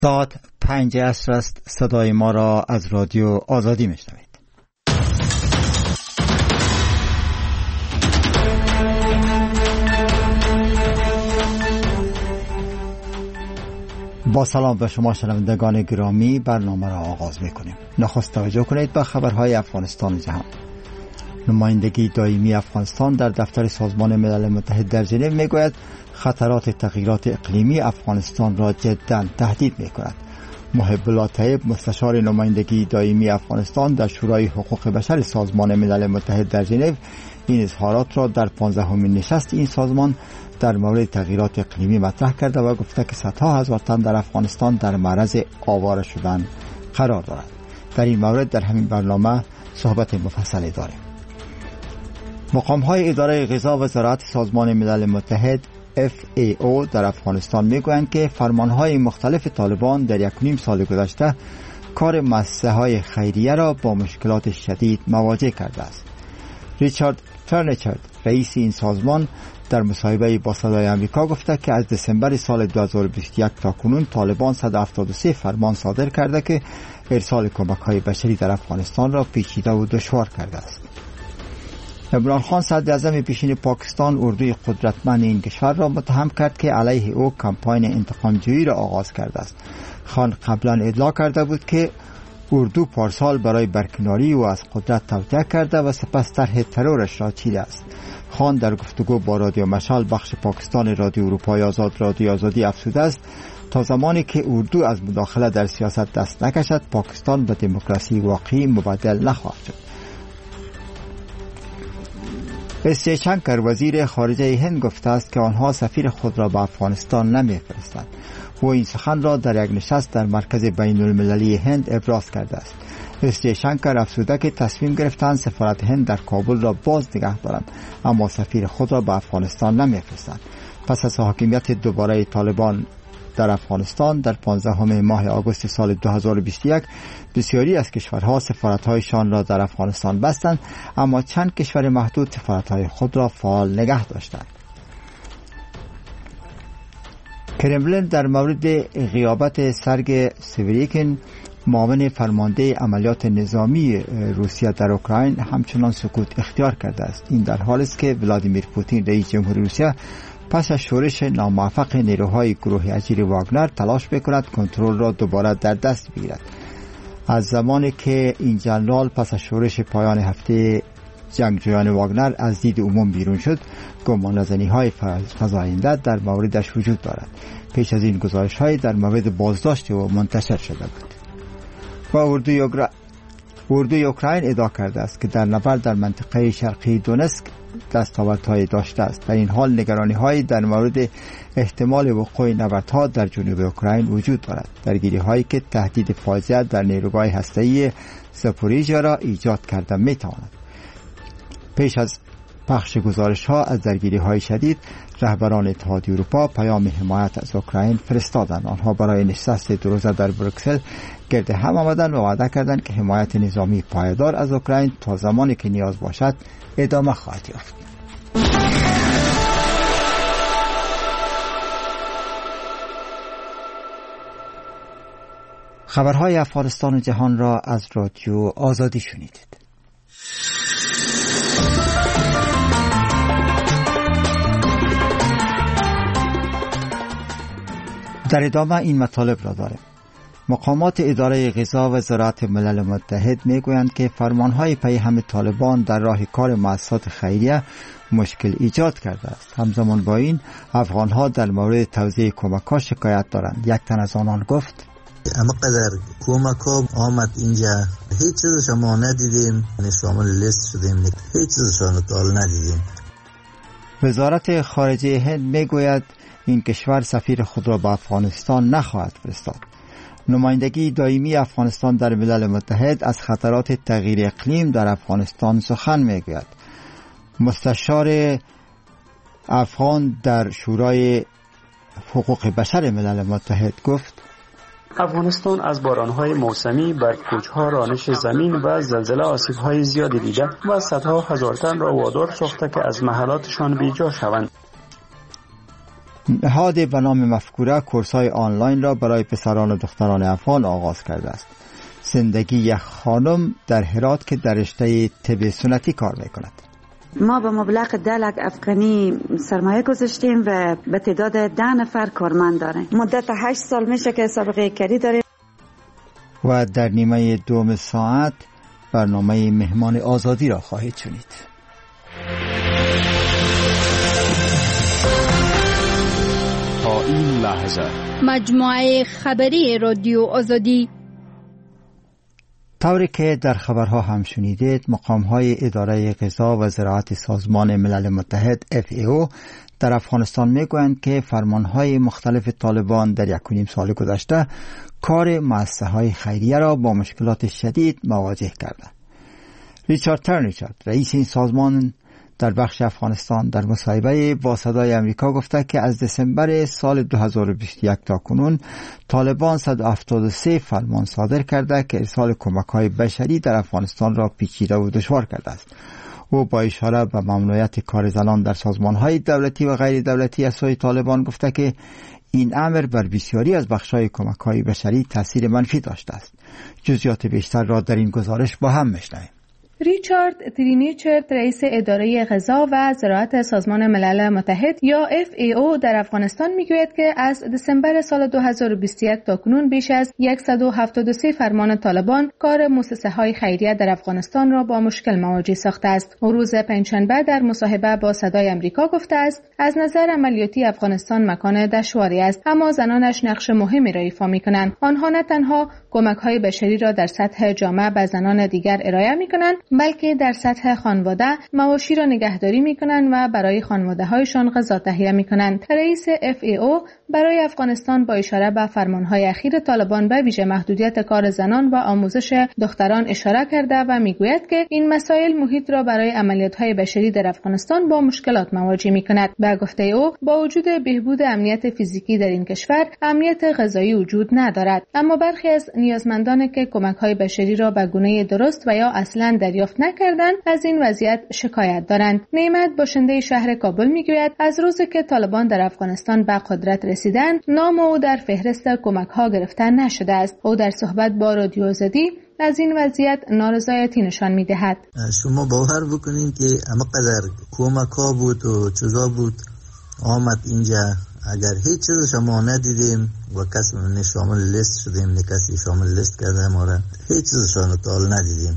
ساعت 5 عصر است. صدای ما را از رادیو آزادی میشنوید. با سلام به شما شنوندگان گرامی، برنامه را آغاز میکنیم. نخست توجه کنید به خبرهای افغانستان و جهان. نمایندگی دائمی افغانستان در دفتر سازمان ملل متحد در ژنو میگوید خطرات تغییرات اقلیمی افغانستان را جداً تهدید میکند. محب الله طیب، مستشار نمایندگی دائمی افغانستان در شورای حقوق بشر سازمان ملل متحد در ژنو، این اظهارات را در 15مین نشست این سازمان در مورد تغییرات اقلیمی مطرح کرده و گفته که صدها هزار تن در افغانستان در معرض آواره شدن قرار دارد. در این مورد در همین برنامه صحبت مفصلی داریم. مقام‌های اداره غذا و زراعت سازمان ملل متحد FAO در افغانستان میگویند که فرمانهای مختلف طالبان در 1.5 سال گذشته کار مؤسسه‌های خیریه را با مشکلات شدید مواجه کرده است. ریچارد فرنیچر، رئیس این سازمان، در مصاحبه با صدای آمریکا گفته که از دسامبر سال 2021 تا کنون طالبان 173 فرمان صادر کرده که ارسال کمک‌های بشری در افغانستان را پیچیده و دشوار کرده است. عمران خان، صدر اعظم پیشین پاکستان، اردوی قدرتمند این کشور را متهم کرد که علیه او کمپاین انتقام‌جویی را آغاز کرده است. خان قبلا ادعا کرده بود که اردو پارسال برای برکناری او از قدرت توطئه کرده و سپس طرح ترورش را چیده است. خان در گفتگو با رادیو مشال بخش پاکستان رادیو اروپای آزاد رادیو آزادی افزوده است تا زمانی که اردو از مداخله در سیاست دست نکشد پاکستان به دموکراسی واقعی مبدل نخواهد شد. اس جیشنکر، وزیر خارجه هند، گفته است که آنها سفیر خود را به افغانستان نمی‌فرستند. او این سخن را در یک نشست در مرکز بین المللی هند ابراز کرده است. اس جیشنکر افزوده که تصمیم گرفتند سفارت هند در کابل را باز نگه دارند اما سفیر خود را به افغانستان نمی‌فرستند. پس از حاکمیت دوباره طالبان در افغانستان در 15 ماه آگوست سال 2021 بسیاری از کشورها سفارت‌هایشان را در افغانستان بستند اما چند کشور محدود سفارت‌های خود را فعال نگه داشتند. کرملین در مورد غیابت سرگئی سوریکین، معاون فرمانده عملیات نظامی روسیه در اوکراین، همچنان سکوت اختیار کرده است. این در حالی است که ولادیمیر پوتین، رئیس جمهوری روسیه، پس از شورش ناموفق نیروهای گروه اجیر واگنر تلاش می‌کند کنترل را دوباره در دست بگیرد. از زمانی که این جنرال پس از شورش پایان هفته جنگجویان واگنر از دید عموم بیرون شد، گمانه‌زنی‌های فزاینده در موردش وجود دارد. پیش از این گزارش‌های در مورد بازداشت او منتشر شده بود. و اردوی اوکراین ادعا کرده است که در نبرد در منطقه شرقی دونسک دستاوردهای داشته است. در این حال نگرانی‌های در مورد احتمال وقوع نبردها در جنوب اوکراین وجود دارد. درگیری‌هایی که تهدید فاجعه در نیروگاه هسته‌ای زاپوریژیا را ایجاد کرده می‌تواند. پیش از پخش گزارش‌ها از درگیری‌های شدید، رهبران اتحادیه اروپا پیام حمایت از اوکراین فرستادند. آنها برای نشست 2 روزه در بروکسل گرد هم آمدند و وعده کردند که حمایت نظامی پایدار از اوکراین تا زمانی که نیاز باشد ادامه خواهد یافت. خبرهای افغانستان و جهان را از رادیو آزادی شنیدید. در ادامه این مطالب را داریم. مقامات اداره غذا و زراعت ملل متحد میگویند که فرمانهای پیهم طالبان در راه کار مؤسسات خیریه مشکل ایجاد کرده است. همزمان با این افغانها در مورد توزیع کمک‌ها شکایت دارند. یک تن از آنان گفت: اما قدر کمک‌ها آمد اینجا هیچ چیزش ما ندیدیم، شامل لیست شدیم، هیچ چیزشان تا ندیدیم. وزارت خارجه هند میگوید این کشور سفیر خود را به افغانستان نخواهد فرستاد. نمایندگی دائمی افغانستان در ملل متحد از خطرات تغییر اقلیم در افغانستان سخن میگوید. مستشار افغان در شورای حقوق بشر ملل متحد گفت: افغانستان از بارانهای موسمی، برف‌کوچ‌ها، رانش زمین و زلزله آسیب‌های زیادی دیده و صدها هزار تن را وادار ساخته که از محلاتشان بیجا شوند. نهاد به نام مفکوره کورس‌های آنلاین را برای پسران و دختران افغان آغاز کرده است. زندگی یک خانم در هرات که در رشته طب سنتی کار می‌کند. ما به مبلغ 10 لک افغانی سرمایه گذاشتیم و به تعداد 10 نفر کارمند داریم. مدت 8 سال میشه که سابقه کاری داریم. و در نیمه دوم ساعت برنامه مهمان آزادی را خواهید شنید. تا این لحظه مجموعه خبری رادیو آزادی. طوری که در خبرها هم شنیدید، مقام‌های اداره غذا و زراعت سازمان ملل متحد FAO در افغانستان میگویند که فرمانهای مختلف طالبان در 1.5 سال گذشته کار مؤسسه‌های خیریه را با مشکلات شدید مواجه کرده. ریچارد ترنیچارد، رئیس این سازمان، در بخش افغانستان در مصاحبه با صدای امریکا گفته که از دسامبر سال 2021 تا کنون طالبان 173 فرمان صادر کرده که ارسال کمک‌های بشری در افغانستان را پیچیده و دشوار کرده است. او با اشاره به ممنوعیت کار زنان در سازمان‌های دولتی و غیر دولتی از سوی طالبان گفته که این امر بر بسیاری از بخش‌های کمک‌های بشری تاثیر منفی داشته است. جزئیات بیشتر را در این گزارش با هم می‌شنویم. ریچارد ترینیچرد، رئیس اداره غذا و زراعت سازمان ملل متحد یا FAO در افغانستان میگوید که از دسامبر سال 2021 تا کنون بیش از 173 فرمان طالبان کار مؤسسه‌های خیریه در افغانستان را با مشکل مواجه ساخته است. او روز پنجشنبه در مصاحبه با صدای امریکا گفته است از نظر عملیاتی افغانستان مکان دشواری است، اما زنانش نقش مهمی را ایفا می‌کنند. آنها نه تنها کمک‌های بشری را در سطح جامعه به زنان دیگر ارائه می‌کنند، بلکه در سطح خانواده مواشی را نگهداری می‌کنند و برای خانواده‌هایشان غذا تهیه می‌کنند. رئیس FAO برای افغانستان با اشاره به فرمان‌های اخیر طالبان به ویژه محدودیت کار زنان و آموزش دختران اشاره کرده و می‌گوید که این مسائل محیط را برای عملیات‌های بشری در افغانستان با مشکلات مواجه می‌کند. به گفته او با وجود بهبود امنیت فیزیکی در این کشور، امنیت غذایی وجود ندارد، اما برخی از نیازمندان که کمک‌های بشری را به گونه درست و یا اصلاً دریافت نکردند از این وضعیت شکایت دارند. نعمت باشنده شهر کابل میگوید از روزی که طالبان در افغانستان به قدرت رسیدند نام او در فهرست کمک‌ها گرفته نشده است. او در صحبت با رادیو آزادی از این وضعیت نارضایتی نشان می‌دهد. شما باور بکنین که همقدر کمک‌ها بود و چیزا بود آمد اینجا، اگر هیچ چیز شما ندیدیم و کسی من شامل لیست شدیم، نه کسی شامل لیست کرده ما را، هیچ چیز شما تا ندیدیم.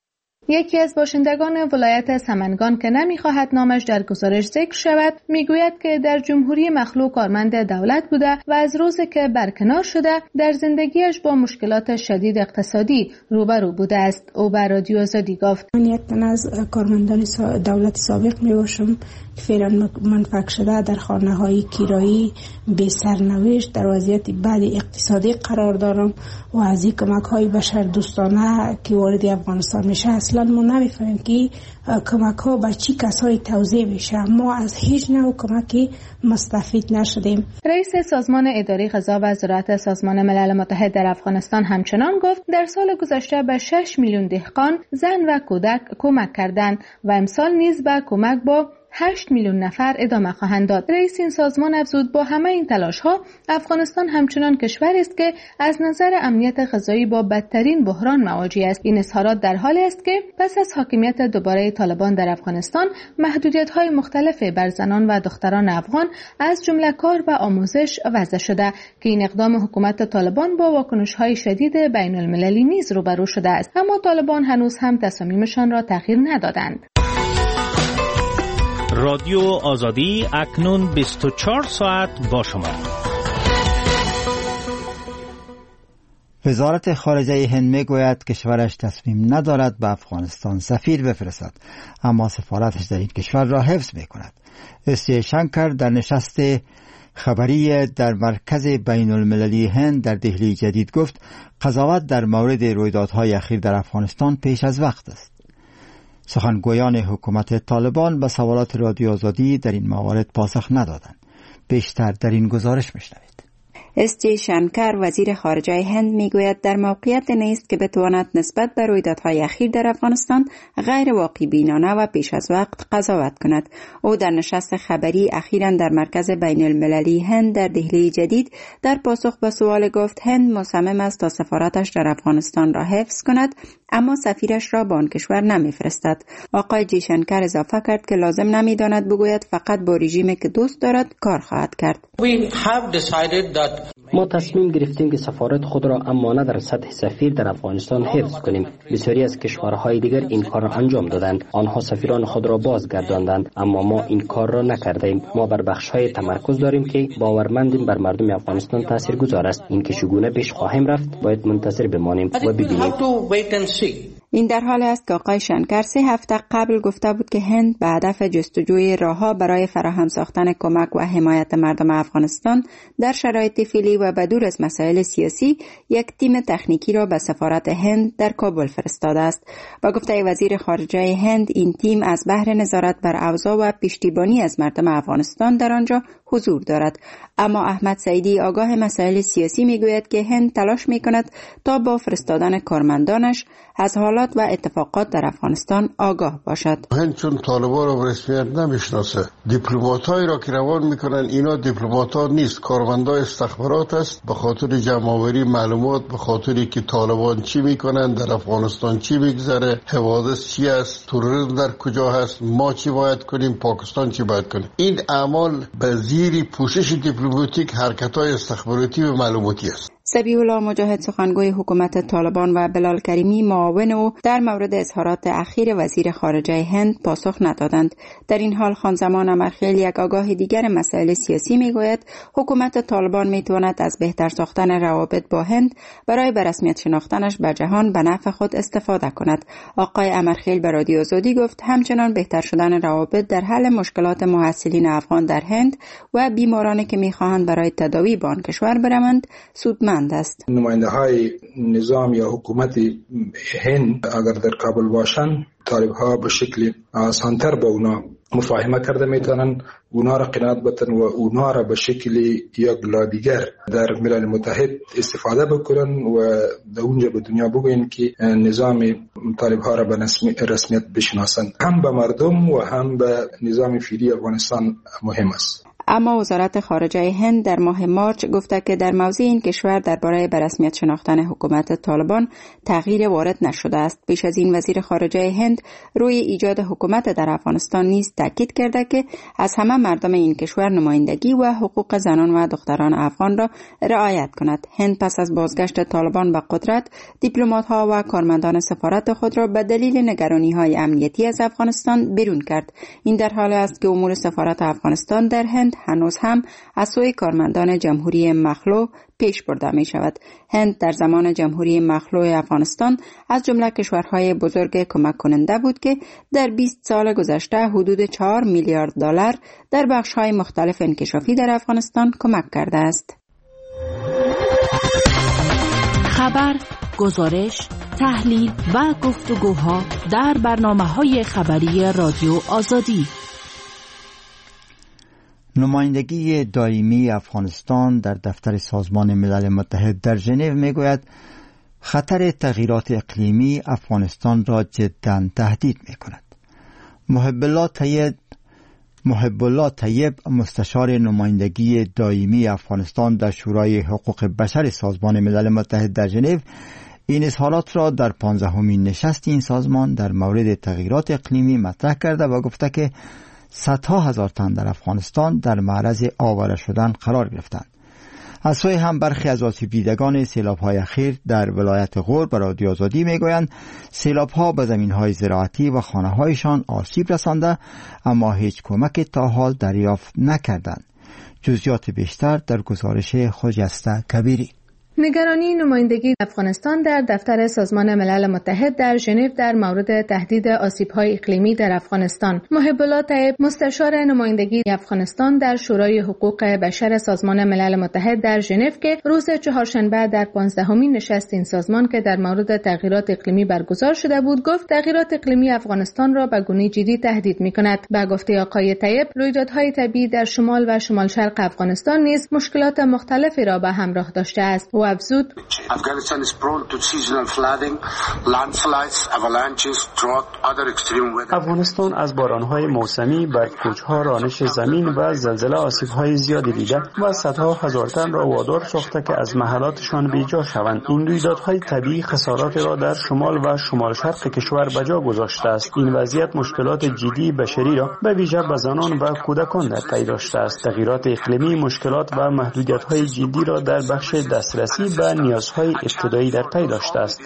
یکی از باشندگان ولایت سمنگان که نمی‌خواهد نامش در گزارش ذکر شود میگوید که در جمهوری مخلوع کارمند دولت بوده و از روزی که برکنار شده در زندگیش با مشکلات شدید اقتصادی روبرو بوده است. او به رادیو آزادی گفت من یک تن از کارمندان دولت سابق میباشم که فعلا منفک شده در خانه‌های کرایی بی سرنوشت در وضعیت بد اقتصادی قرار دارم و از این کمک‌های بشر دوستانه که وارد افغانستان میشه اصلا ما نمی‌فهمیم که کمک‌ها به چی کسایی توزیع میشه. ما از هیچ نوع کمکی مستفید نشدیم. رئیس سازمان اداره غذا و زراعت سازمان ملل متحد در افغانستان همچنان گفت در سال گذشته به 6 میلیون دهقان، زن و کودک کمک کردند و امسال نیز به کمک با 8 میلیون نفر ادامه خواهند داد. رئیس این سازمان افزود با همه این تلاش‌ها افغانستان همچنان کشوری است که از نظر امنیت غذایی با بدترین بحران مواجه است. این اظهارات در حالی است که پس از حاکمیت دوباره طالبان در افغانستان محدودیت‌های مختلف بر زنان و دختران افغان از جمله کار و آموزش وضع شده که این اقدام حکومت طالبان با واکنش‌های شدید بین‌المللی نیز روبرو شده است، اما طالبان هنوز هم تصامیمشان را تغییر ندادند. رادیو آزادی اکنون 24 ساعت با شما. وزارت خارجه هند میگوید کشورش تصمیم ندارد به افغانستان سفیر بفرستد، اما سفارتش در این کشور را حفظ میکند. اس شنکر در نشست خبری در مرکز بین المللی هند در دهلی جدید گفت قضاوت در مورد رویدادهای اخیر در افغانستان پیش از وقت است. سخنگویان حکومت طالبان به سوالات رادیو آزادی در این موارد پاسخ ندادند. بیشتر در این گزارش میشنوید. اس جی شنکر وزیر خارجه هند میگوید در موقعیت نیست که بتواند نسبت به رویدادهای اخیر در افغانستان غیر واقع بینانه و پیش از وقت قضاوت کند. او در نشست خبری اخیراً در مرکز بین المللی هند در دهلی جدید در پاسخ به سوال گفت هند مصمم است تا سفارتش در افغانستان را حفظ کند، اما سفیرش را به آن کشور نمیفرستد. آقای جی شنکر اضافه کرد که لازم نمیداند بگوید فقط با رژیمی که دوست دارد کار خواهد کرد. ما تصمیم گرفتیم که سفارت خود را امانه در سطح سفیر در افغانستان حفظ کنیم. بسیاری از کشورهای دیگر این کار را انجام دادند. آنها سفیران خود را بازگرداندند، اما ما این کار را نکردیم. ما بر بخش‌های تمرکز داریم که باورمندیم بر مردم افغانستان تاثیرگذار است. این که چگونه پیش خواهیم رفت باید منتظر بمانیم و ببینیم. این در حال است که آقای شنکر 3 هفته قبل گفته بود که هند به هدف جستجوی راه‌ها برای فراهم ساختن کمک و حمایت مردم افغانستان در شرایط فعلی و بدور از مسائل سیاسی یک تیم تکنیکی را به سفارت هند در کابل فرستاده است. با گفته وزیر خارجه هند این تیم از بهر نظارت بر اوضاع و پشتیبانی از مردم افغانستان در آنجا حضور دارد. اما احمد سعیدی آگاه مسائل سیاسی میگوید که هند تلاش میکند تا با فرستادن کارمندانش از حالات و اتفاقات در افغانستان آگاه باشد. هند چون طالبان را به رسمیت نمیشناسه، دیپلمات‌هایی را که روان میکنن اینا دیپلمات‌ها نیست، کارمندای استخبارات است. به خاطر جمع‌آوری معلومات، به خاطری که طالبان چی میکنن در افغانستان، چی میگذره، حوادث چی است، تروریسم در کجا هست، ما چی باید کنیم، پاکستان چی باید کنیم. این اعمال به زیر پوشش دیپلماتیک حرکت‌های استخباراتی و معلوماتی است. ذبیح الله مجاهد سخنگوی حکومت طالبان و بلال کریمی معاون او در مورد اظهارات اخیر وزیر خارجه هند پاسخ ندادند. در این حال خانزمان امرخیل یک آگاه دیگر مسائل سیاسی میگوید حکومت طالبان میتواند از بهتر ساختن روابط با هند برای به رسمیت شناختنش به جهان به نفع خود استفاده کند. آقای امرخیل به رادیو آزادی گفت همچنان بهتر شدن روابط در حل مشکلات محصلین افغان در هند و بیمارانی که میخواهند برای تداوی به آن کشور بروند سودمند است. نماینده های نظام یا حکومت هند اگر در کابل باشند، طالب ها به شکل آسانتر با اونا مفاهمه کرده میتونن، اونا را قناعت بتن و اونا را به شکل یک لابیگر در ملل متحد استفاده بکنن و در اونجا به دنیا بگوین که نظام طالب ها را به رسمیت بشناسن. هم به مردم و هم به نظام فعلی افغانستان مهم است. اما وزارت خارجه هند در ماه مارچ گفته که در موضوع این کشور درباره به رسمیت شناختن حکومت طالبان تغییر وارد نشده است. پیش از این وزیر خارجه هند روی ایجاد حکومت در افغانستان نیز تاکید کرده که از همه مردم این کشور نمایندگی و حقوق زنان و دختران افغان را رعایت کند. هند پس از بازگشت طالبان به قدرت دیپلمات‌ها و کارمندان سفارت خود را به دلیل نگرانی‌های امنیتی از افغانستان بیرون کرد. این در حال است که امور سفارت افغانستان در هند هنوز هم از سوی کارمندان جمهوری مخلوع پیش برده می شود. هند در زمان جمهوری مخلوع افغانستان از جمله کشورهای بزرگ کمک کننده بود که در 20 سال گذشته حدود 4 میلیارد دلار در بخش‌های مختلف انکشافی در افغانستان کمک کرده است. خبر، گزارش، تحلیل و گفتگوها در برنامه‌های خبری رادیو آزادی. نمایندگی دائمی افغانستان در دفتر سازمان ملل متحد در ژنو میگوید خطر تغییرات اقلیمی افغانستان را جداً تهدید میکند. محب الله طیب مستشار نمایندگی دائمی افغانستان در شورای حقوق بشر سازمان ملل متحد در ژنو این اظهارات را در 15مین نشست این سازمان در مورد تغییرات اقلیمی مطرح کرده و گفته که صدها هزار تن در افغانستان در معرض آواره شدن قرار گرفتند. از سوی هم برخی از آسیب دیدگان سیلاب‌های اخیر در ولایت غور به رادیو آزادی میگویند سیلاب‌ها به زمین‌های زراعتی و خانه‌هایشان آسیب رسانده اما هیچ کمک تا حال دریافت نکردند. جزئیات بیشتر در گزارش خجسته کبیری. نگرانی نمایندگی افغانستان در دفتر سازمان ملل متحد در ژنو در مورد تهدید آسیب‌های اقلیمی در افغانستان. محب الله طیب، مستشار نمایندگی افغانستان در شورای حقوق بشر سازمان ملل متحد در ژنو که روز چهارشنبه در 15مین نشست این سازمان که در مورد تغییرات اقلیمی برگزار شده بود گفت تغییرات اقلیمی افغانستان را به گونه جدی تهدید می‌کند. به گفته آقای طیب، رویدادهای طبیعی در شمال و شمال شرق افغانستان نیز مشکلات مختلفی را به همراه داشته است. و افزود افغانستان از بارانهای موسمی، برف‌کوچ‌ها، رانش زمین و زلزله آسیب‌های زیادی دیده و صدها هزار تن را وادار ساخته که از محلاتشان بیجا شوند. این رویدادهای طبیعی خسارات را در شمال و شمال شرق کشور به جا گذاشته است. این وضعیت مشکلات جدی بشری را به ویژه به زنان و کودکان در پی داشته است. تغییرات اقلیمی مشکلات و محدودیت‌های جدی را در بخش دسترسی به نیازهای ابتدایی در پی داشته است.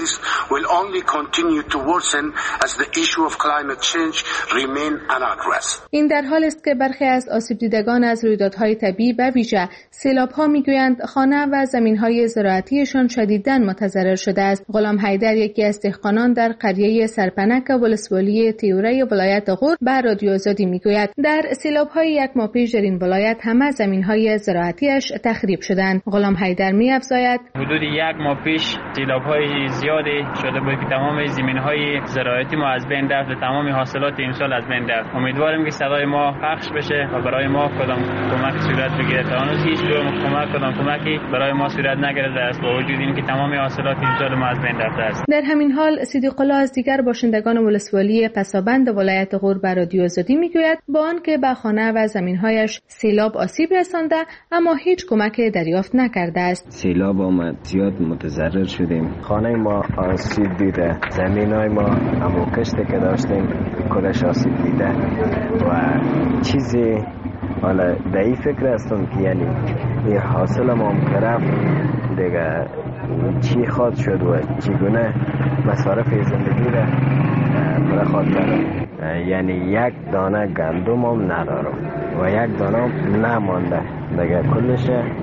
این در حال است که برخی از آسیب دیدگان از رویدادهای طبیعی به ویژه سیلاب‌ها میگویند خانه و زمین‌های زراعتیشان شدیداً متضرر شده است. غلام حیدر، یکی از دهقانان در قریه سرپنک ولسوالی تیوره ولایت غور، به رادیو آزادی میگوید در سیلاب‌های یک ماه پیش در این ولایت همه زمین‌های زراعتیش تخریب شدند. غلام حیدر می‌افزاید حدود یک ماه پیش سیلاب‌های زیادی شده بود که تمام زمین‌های زراعتی ما از بین رفت، تمام حاصلات امسال از بین رفت. امیدواریم که صدای ما پخش بشه و برای ما کدام کمک صورت بگیره. تا هنوز هیچ کمکی برای ما صورت نگرفته است با وجود اینکه تمام حاصلات امسال ما از بین رفته است. در همین حال صدیق الله از دیگر باشندگان ولسوالی پسابند ولایت غور به رادیو آزادی میگوید با آنکه به خانه و زمین‌هایش سیلاب آسیب رسانده اما هیچ کمک دریافت نکرده است. سیلاب آمد، زیاد متضرر شدیم. خانه ما آسیب دیده، زمین‌های ما همون کشتی که داشتیم کلش آسیب دیده و چیزی حالا به این فکر هستم که یعنی این حاصل ما هم کرفت دیگه چی خواد شد و چگونه مصارف زندگی را برخواد کرد. یعنی یک دانه گندم هم ندارم و یک دانه هم نمانده دیگه کلش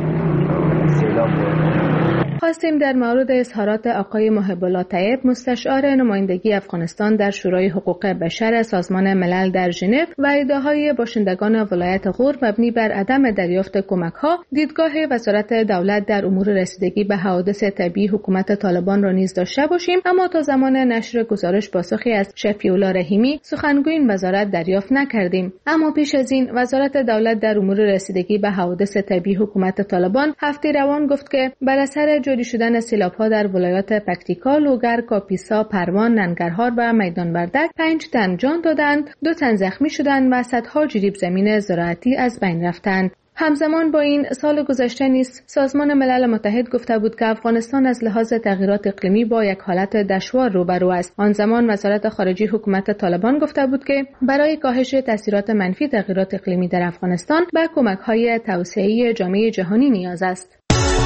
سیلاب بود. خواستیم در مورد اظهارات آقای محب الله طیب، مستشار نمایندگی افغانستان در شورای حقوق بشر سازمان ملل در ژنو و ادعاهای باشندگان ولایت غور مبنی بر عدم دریافت کمک‌ها، دیدگاه وزارت دولت در امور رسیدگی به حوادث طبیعی حکومت طالبان را نیز داشته باشیم، اما تا زمان نشر گزارش پاسخی از شفیع الله رحیمی، سخنگوی این وزارت دریافت نکردیم. اما پیش از این وزارت دولت در امور رسیدگی به حوادث طبیعی حکومت طالبان هفته روان گفت که بر اثر جاری شدن سیلاب‌ها در ولایات پکتیکا، لوگر، کاپیسا، پروان، ننگرهار و میدان وردک 5 تن جان دادند، 2 تن زخمی شدند و صدها جریب زمین زراعتی از بین رفتند. همزمان با این سال گذشته نیز سازمان ملل متحد گفته بود که افغانستان از لحاظ تغییرات اقلیمی با یک حالت دشوار روبرو است. آن زمان وزارت خارجه حکومت طالبان گفته بود که برای کاهش تاثیرات منفی تغییرات اقلیمی در افغانستان به کمک‌های توسعه‌ای جامعه جهانی نیاز است.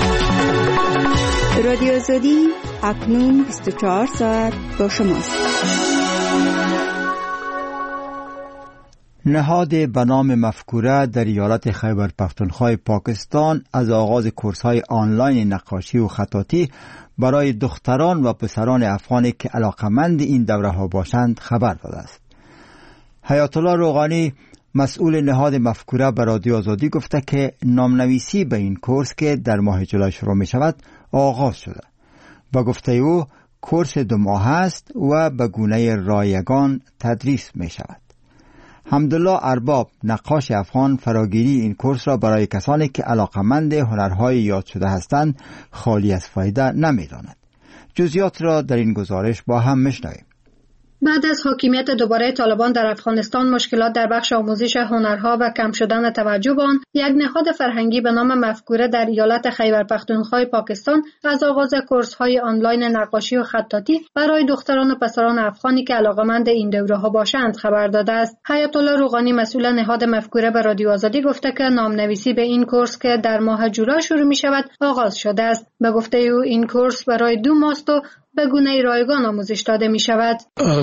رادیو آزادی اکنون 24 ساعت با شماست. نهاد به نام مفکوره در ایالت خیبر پختونخوا پاکستان از آغاز کورس‌های آنلاین نقاشی و خطاطی برای دختران و پسران افغانی که علاقمند این دوره‌ها باشند خبر داده است. حیات الله روغانی مسئول نهاد مفکوره به رادیو آزادی گفته که نامنویسی به این کورس که در ماه جولای شروع می شود آغاز شده. با گفته او کورس 2 ماه است و به گونه رایگان تدریس می شود. حمدالله ارباب نقاش افغان فراگیری این کورس را برای کسانی که علاقمند هنرهای یاد شده هستند خالی از فایده نمی داند. جزئیات را در این گزارش با هم میشنویم. بعد از حاکمیت دوباره طالبان در افغانستان، مشکلات در بخش آموزش هنرها و کم شدن توجه به آن، یک نهاد فرهنگی به نام مفکوره در ایالت خیبر پختونخوا پاکستان از آغاز کورس‌های آنلاین نقاشی و خطاطی برای دختران و پسران افغانی که علاقه‌مند این دوره‌ها باشند خبر داده است. حیات الله روغانی مسئول نهاد مفکوره به رادیو آزادی گفته که نامنویسی به این کورس که در ماه جولای شروع می‌شود آغاز شده است. به گفته او این کورس برای 2 ماه است و به گونه رایگان آموزش داده می شود.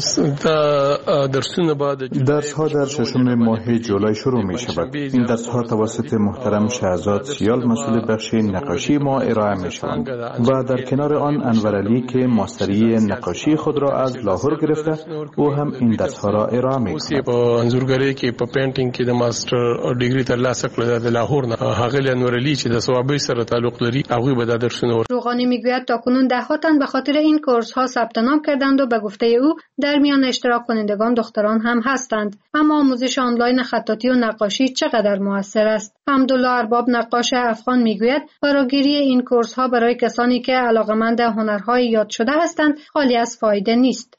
درس ها در 6 ماه جولای شروع می شود. این درس ها توسط محترم شهزاد سیال مسئول بخش نقاشی ما ارائه می شوند و در کنار آن انور علی که ماستری نقاشی خود را از لاهور گرفته او هم این درس ها را ارائه می کند. انځورګری کې په پینټینګ کې د ماستر ډیګري ترلاسه کړل د لاهور نه هغه انور علی چې د ثوابي سره تعلق لري هغه به د درسونه روغانی میگوید تاکنون ده‌ها تن به خاطر این کورس ها ثبت نام کردند و به گفته او در میان اشتراک کنندگان دختران هم هستند. اما آموزش آنلاین خطاطی و نقاشی چقدر موثر است؟ حمدالله ارباب نقاش افغان میگوید فراگیری این کورس ها برای کسانی که علاقمند هنرهای یاد شده هستند خالی از فایده نیست.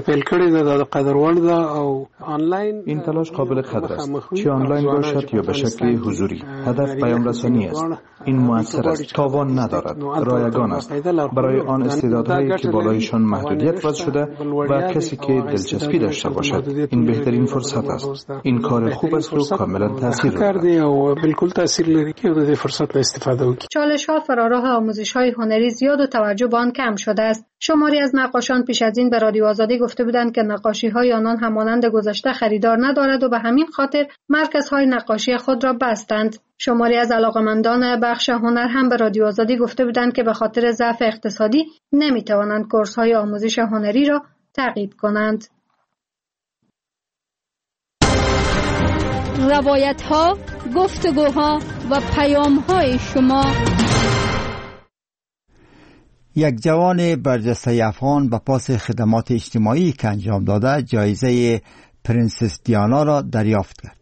این تلاش قابل قدر است، چه آنلاین باشد یا به شکل حضوری. هدف پیام رسانی است. این موثر است، تاوان ندارد، رایگان است برای آن استعدادهایی که بالایشان محدودیت وضع شده و کسی که دلچسپی داشته باشد. این بهترین فرصت است. این کار خوب است و کاملا تاثیر دارد. چالش‌ها فراراه آموزش‌های هنری زیاد و توجه به آن کم شده است. شماری از نقاشان پیش از این به رادیو آزادی گفته بودند که نقاشی‌های آنان همانند گذشته خریدار ندارد و به همین خاطر مرکزهای نقاشی خود را بستند. شماری از علاقمندان بخش هنر هم به رادیو آزادی گفته بودند که به خاطر ضعف اقتصادی نمی‌توانند کورس‌های آموزش هنری را تعقیب کنند. روایت‌ها، گفتگوها و پیام‌های شما. یک جوان برجسته افغان به پاس خدمات اجتماعی که انجام داده جایزه پرنسس دیانا را دریافت کرد.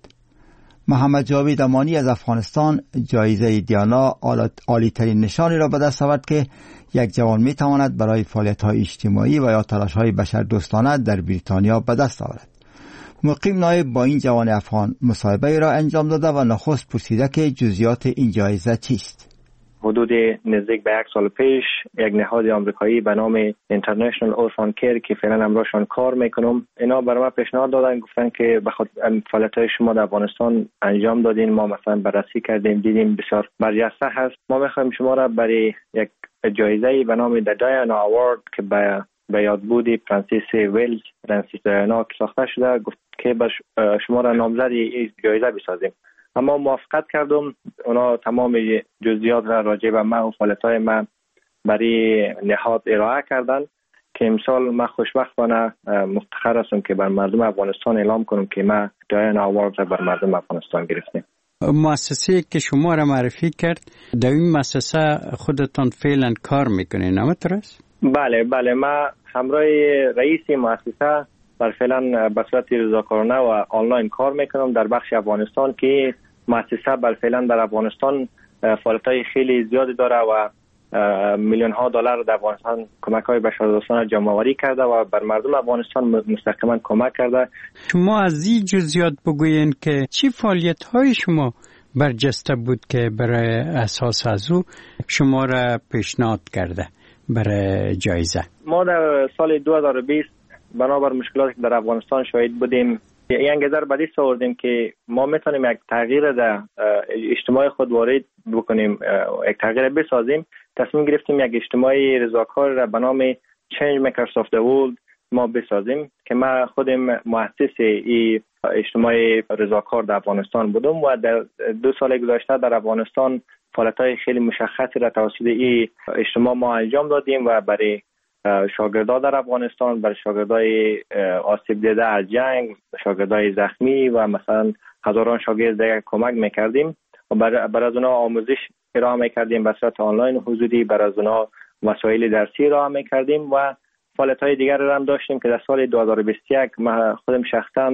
محمد جاوید امانی از افغانستان جایزه دیانا عالی‌ترین نشانی را به دست آورد که یک جوان می‌تواند برای فعالیت‌های اجتماعی و یا تلاش‌های بشردوستانه در بریتانیا به دست آورد. مقیم نایب با این جوان افغان مصاحبه را انجام داده و نخست پرسیده که جزئیات این جایزه چیست. حدود نزدیک به 1 سال پیش یک نهاد آمریکایی به نام اینترنشنال اورفان کیر که فعلا امروزشان کار میکنم اینا برای ما پیشنهاد دادن، گفتن که بخاطر فعالیت‌های شما در افغانستان انجام دادین، ما مثلا بررسی کردیم دیدیم بسیار برجسته هست، ما میخوایم شما را برای یک جایزه به نام د دایانا اوارد که به یادبود پرنسس ویلز پرنسس دایانا ساخته شده گفت که شما را نامزد این جایزه بسازیم. اما موافقت کردم. اونا تمام جزئیات را راجع به من و فعالیت‌های من برای نهاد ارائه کردن که امسال من خوشبختانه مفتخر هستم که بر مردم افغانستان اعلام کنم که من دایانا اوارد را بر مردم افغانستان گرفتیم. مؤسسه‌ای که شما را معرفی کرد در این مؤسسه خودتان فعلا کار میکنین همینطور است؟ بله من همراه رئیس مؤسسه بر فعلا به صورت رضاکارانه و آنلاین کار میکنم در بخش افغانستان که مؤسسه بر فعلا در افغانستان فعالیت‌های خیلی زیادی داره و میلیون ها دلار در افغانستان کمک‌های بشردوستانه جمع‌آوری کرده و بر مردم افغانستان مستقیما کمک کرده. شما از این جزئیات بگوین که چی فعالیت‌های شما برجسته بود که برای اساس از او شما را پیشنهاد کرده برای جایزه؟ ما در سال 2020 بنابر مشکلاتی که در افغانستان شاهد بودیم یک انگیزه بدی آوردیم که ما میتونیم یک تغییر در اجتماع خود وارد بکنیم، یک تغییر بسازیم. تصمیم گرفتیم یک اجتماع رضاکار را به نام Change Makers of the World ما بسازیم که من خودم مؤسس این اجتماع رضاکار در افغانستان بودم و در 2 سال گذشته در افغانستان فعالیت‌های خیلی مشخصی را توسط این اجتماع ما انجام دادیم و برای شاگردان در افغانستان، برای شاگردای آسیب دیده از جنگ، شاگردای زخمی و مثلا هزاران شاگرد دیگر کمک میکردیم و برای از اونا آموزش ارائه میکردیم به صورت آنلاین و حضوری، برای از اونا وسایل درسی ارائه میکردیم و فعالیت‌های دیگر را هم داشتیم که در سال 2021 من خودم شخصا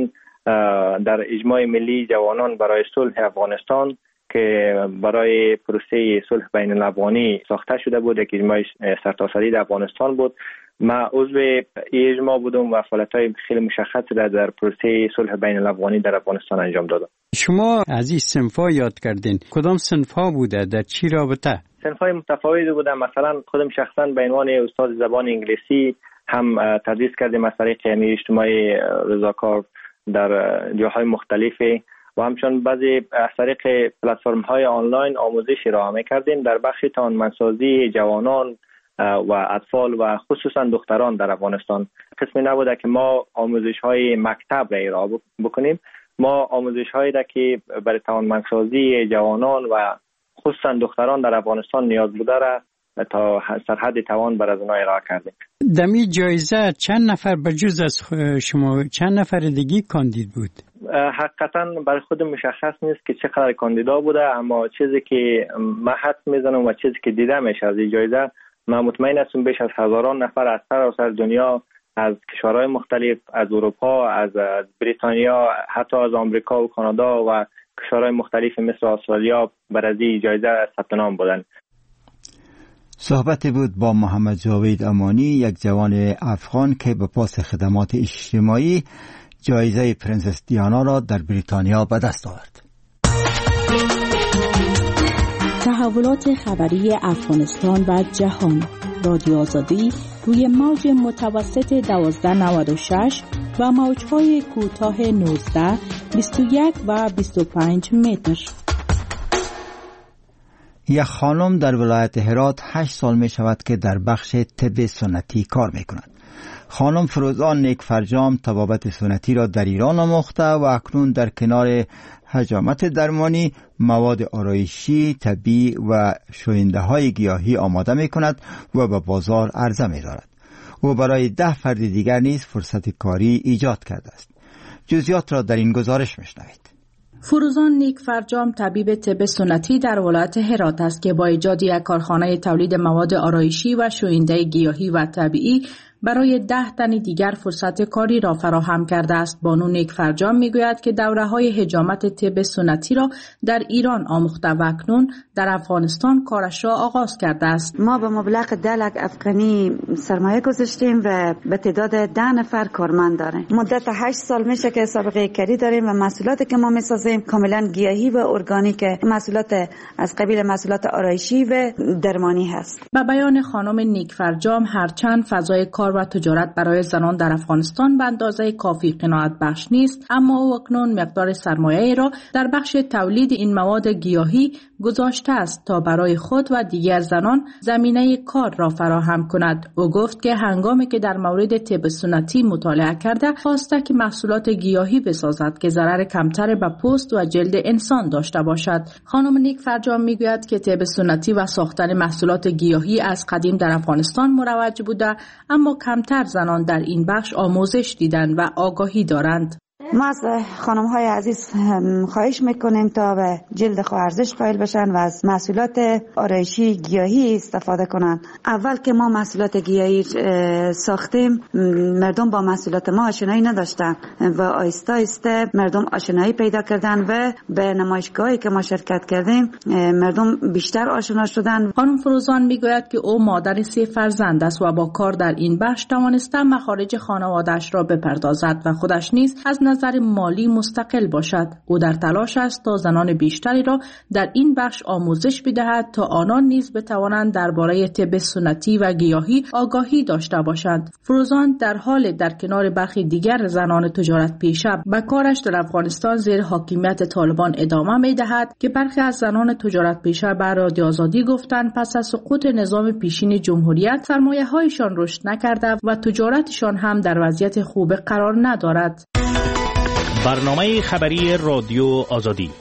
در اجماع ملی جوانان برای صلح افغانستان که برای پروسه صلح بین الافغانی ساخته شده بود، یک اجماع سرتاسری در افغانستان بود. من عضو این اجماع بودم و فعالیت‌های خیلی مشخصی را در پروسه صلح بین الافغانی در افغانستان انجام دادم. شما از این صنف‌ها یاد کردین، کدام صنف‌ها بوده، در چی رابطه؟ صنف‌های متفاوتی بودن. مثلا خودم شخصا به عنوان استاد زبان انگلیسی هم تدریس کردیم از طریق اجتماع رضاکار در جاهای مختلفی و همچنین بعضی از طریق پلتفرم‌های آنلاین آموزش ارائه می‌کردیم. در بخش توانمندسازی جوانان و اطفال و خصوصا دختران در افغانستان. قسمی نبوده که ما آموزش‌های مکتب را ارائه بکنیم. ما آموزش‌هایی را که برای توانمندسازی جوانان و خصوصا دختران در افغانستان نیاز بوده را تا سرحد توان بر از اونها ارائه کردیم. دمی جایزه چند نفر بجز از شما چند نفر دیگه کاندید بود؟ حقیقتا برای خود مشخص نیست که چقدر کاندیدا بوده، اما چیزی که من حد میزنم و چیزی که دیده میشه از این جایزه، من مطمئن هستم بیش از هزاران نفر از سراسر دنیا، از کشورهای مختلف، از اروپا، از بریتانیا، حتی از آمریکا و کانادا و کشورهای مختلف مثل استرالیا برای این جایزه ثبت نام بودند. صحبت بود با محمد جاوید امانی، یک جوان افغان که به پاس خدمات اجتماعی جایزه پرنسس دیانا را در بریتانیا به دست آورد. تحولات خبری افغانستان و جهان، رادیو آزادی روی موج متوسط 1296 و موج‌های کوتاه 19، 21 و 25 متر. یک خانم در ولایت هرات 8 سال می شود که در بخش طب سنتی کار می کند. خانم فروزان نیک فرجام طبابت سنتی را در ایران آموخته و اکنون در کنار حجامت درمانی مواد آرایشی، طبی و شوینده های گیاهی آماده می کند و به بازار عرضه می دارد. او برای 10 فرد دیگر نیز فرصت کاری ایجاد کرده است. جزئیات را در این گزارش میشنوید. فروزان نیک فرجام طبیب طب سنتی در ولایت هرات است که با ایجاد یک کارخانه تولید مواد آرایشی و شوینده گیاهی و طبیعی برای 10 تن دیگر فرصت کاری را فراهم کرده است. بانو نیک فرجام میگوید که دوره‌های حجامت طب سنتی را در ایران آموخته و اکنون در افغانستان کارش را آغاز کرده است. ما به مبلغ 10 لک افغانی سرمایه گذاشتیم و به تعداد 10 نفر کارمند داریم. مدت 8 سال میشه که سابقه کاری داریم و محصولاتی که ما میسازیم کاملا گیاهی و ارگانیک، محصولات از قبیل محصولات آرایشی و درمانی هست. به بیان خانم نیک فرجام، هرچند فضای کار و تجارت برای زنان در افغانستان به اندازه کافی قناعت بخش نیست، اما او اکنون مقدار سرمایه را در بخش تولید این مواد گیاهی گذاشته است تا برای خود و دیگر زنان زمینه کار را فراهم کند. او گفت که هنگامی که در مورد طب سنتی مطالعه کرده، خواسته که محصولات گیاهی بسازد که ضرر کمتر به پوست و جلد انسان داشته باشد. خانم نیک فرجام میگوید که طب سنتی و ساختن محصولات گیاهی از قدیم در افغانستان مروج بوده، اما کمتر زنان در این بخش آموزش دیدن و آگاهی دارند. ما از خانم های عزیز خواهش میکنیم تا به جلد خود ارزش قائل بشن و از محصولات آرایشی گیاهی استفاده کنن. اول که ما محصولات گیاهی ساختیم، مردم با محصولات ما آشنایی نداشتن و آهسته آهسته مردم آشنایی پیدا کردن و به نمایشگاهی که ما شرکت کردیم مردم بیشتر آشنا شدن. خانم فروزان میگوید که او مادر 3 فرزند است و با کار در این بخش توانسته مخارج خانواده‌اش را بپردازد و خودش نیز از نظر مالی مستقل باشد. او در تلاش است تا زنان بیشتری را در این بخش آموزش بدهد تا آنان نیز بتوانند درباره طب سنتی و گیاهی آگاهی داشته باشند. فروزان در حال در کنار برخی دیگر زنان تجارت پیشه به کارش در افغانستان زیر حاکمیت طالبان ادامه می‌دهد که برخی از زنان تجارت پیشه بر رادیو آزادی گفتند پس از سقوط نظام پیشین جمهوریت سرمایه‌هایشان رشد نکرده و تجارتشان هم در وضعیت خوب قرار ندارد. برنامه خبری رادیو آزادی.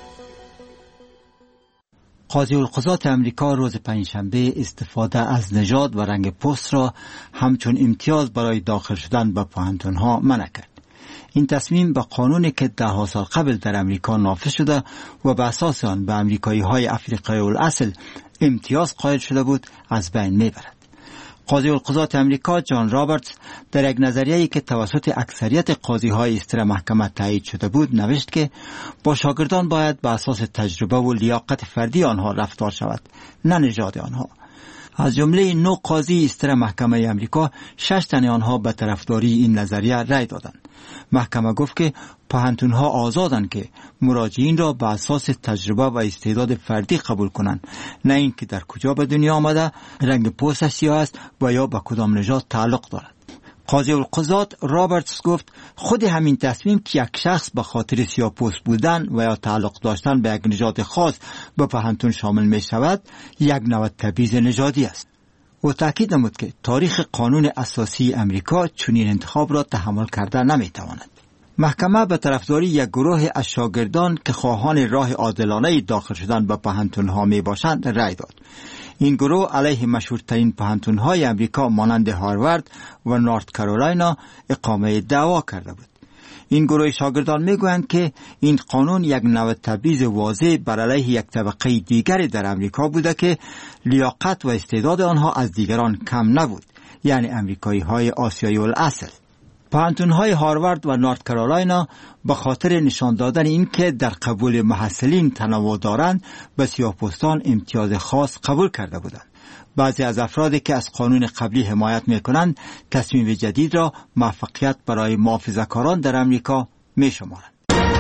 قاضی القضات امریکا روز پنجشنبه استفاده از نژاد و رنگ پوست را همچون امتیاز برای داخل شدن به پوهنتون‌ها منع کرد. این تصمیم به قانونی که 10 سال قبل در امریکا نافذ شده و به اساس آن به امریکایی‌های افریقایی الاصل امتیاز قائل شده بود از بین میبرد. قاضی القضات امریکا جان رابرتس در یک نظریه‌ای که توسط اکثریت قاضی‌های استر محکمه تایید شده بود نوشت که با شاگردان باید به اساس تجربه و لیاقت فردی آنها رفتار شود، نه نژاد آنها. از جمله 9 قاضی استر محکمه امریکا 6 تن آنها به طرفداری این نظریه رأی دادند. محکمه گفت که پوهنتون‌ها آزادند که مراجعین را به اساس تجربه و استعداد فردی قبول کنند، نه اینکه در کجا به دنیا آمده، رنگ پوستش سیاه است و یا به کدام نژاد تعلق دارد. قاضی القضات رابرتس گفت خود همین تصمیم که یک شخص به خاطر سیاه‌پوست بودن و یا تعلق داشتن به یک نژاد خاص به پوهنتون شامل می شود، یک نوع تبعیض نژادی است. او تاکید نمود که تاریخ قانون اساسی امریکا چنین انتخاب را تحمل کرده نمیتواند. محکمه به طرفداری یک گروه از شاگردان که خواهان راه عادلانه داخل شدن به پوهنتون‌ها میباشند رأی داد. این گروه علیه مشهورترین پوهنتون‌های امریکا مانند هاروارد و نورت کارولاینا اقامه دعوا کرده بود. این گروه شاگردان میگویند که این قانون یک نوع تبعیض واضح بر علیه یک طبقه دیگری در امریکا بوده که لیاقت و استعداد آنها از دیگران کم نبود، یعنی امریکایی‌های آسیایی الاصل. پوهنتون‌های هاروارد و نورت کارولاینا به خاطر نشان دادن این که در قبول محصلین تنوع دارند به سیاه‌پوستان امتیاز خاص قبول کرده بودند. بعضی از افرادی که از قانون قبلی حمایت می‌کنند تصمیم جدید را موفقیت برای محافظه‌کاران در امریکا می‌شمارند.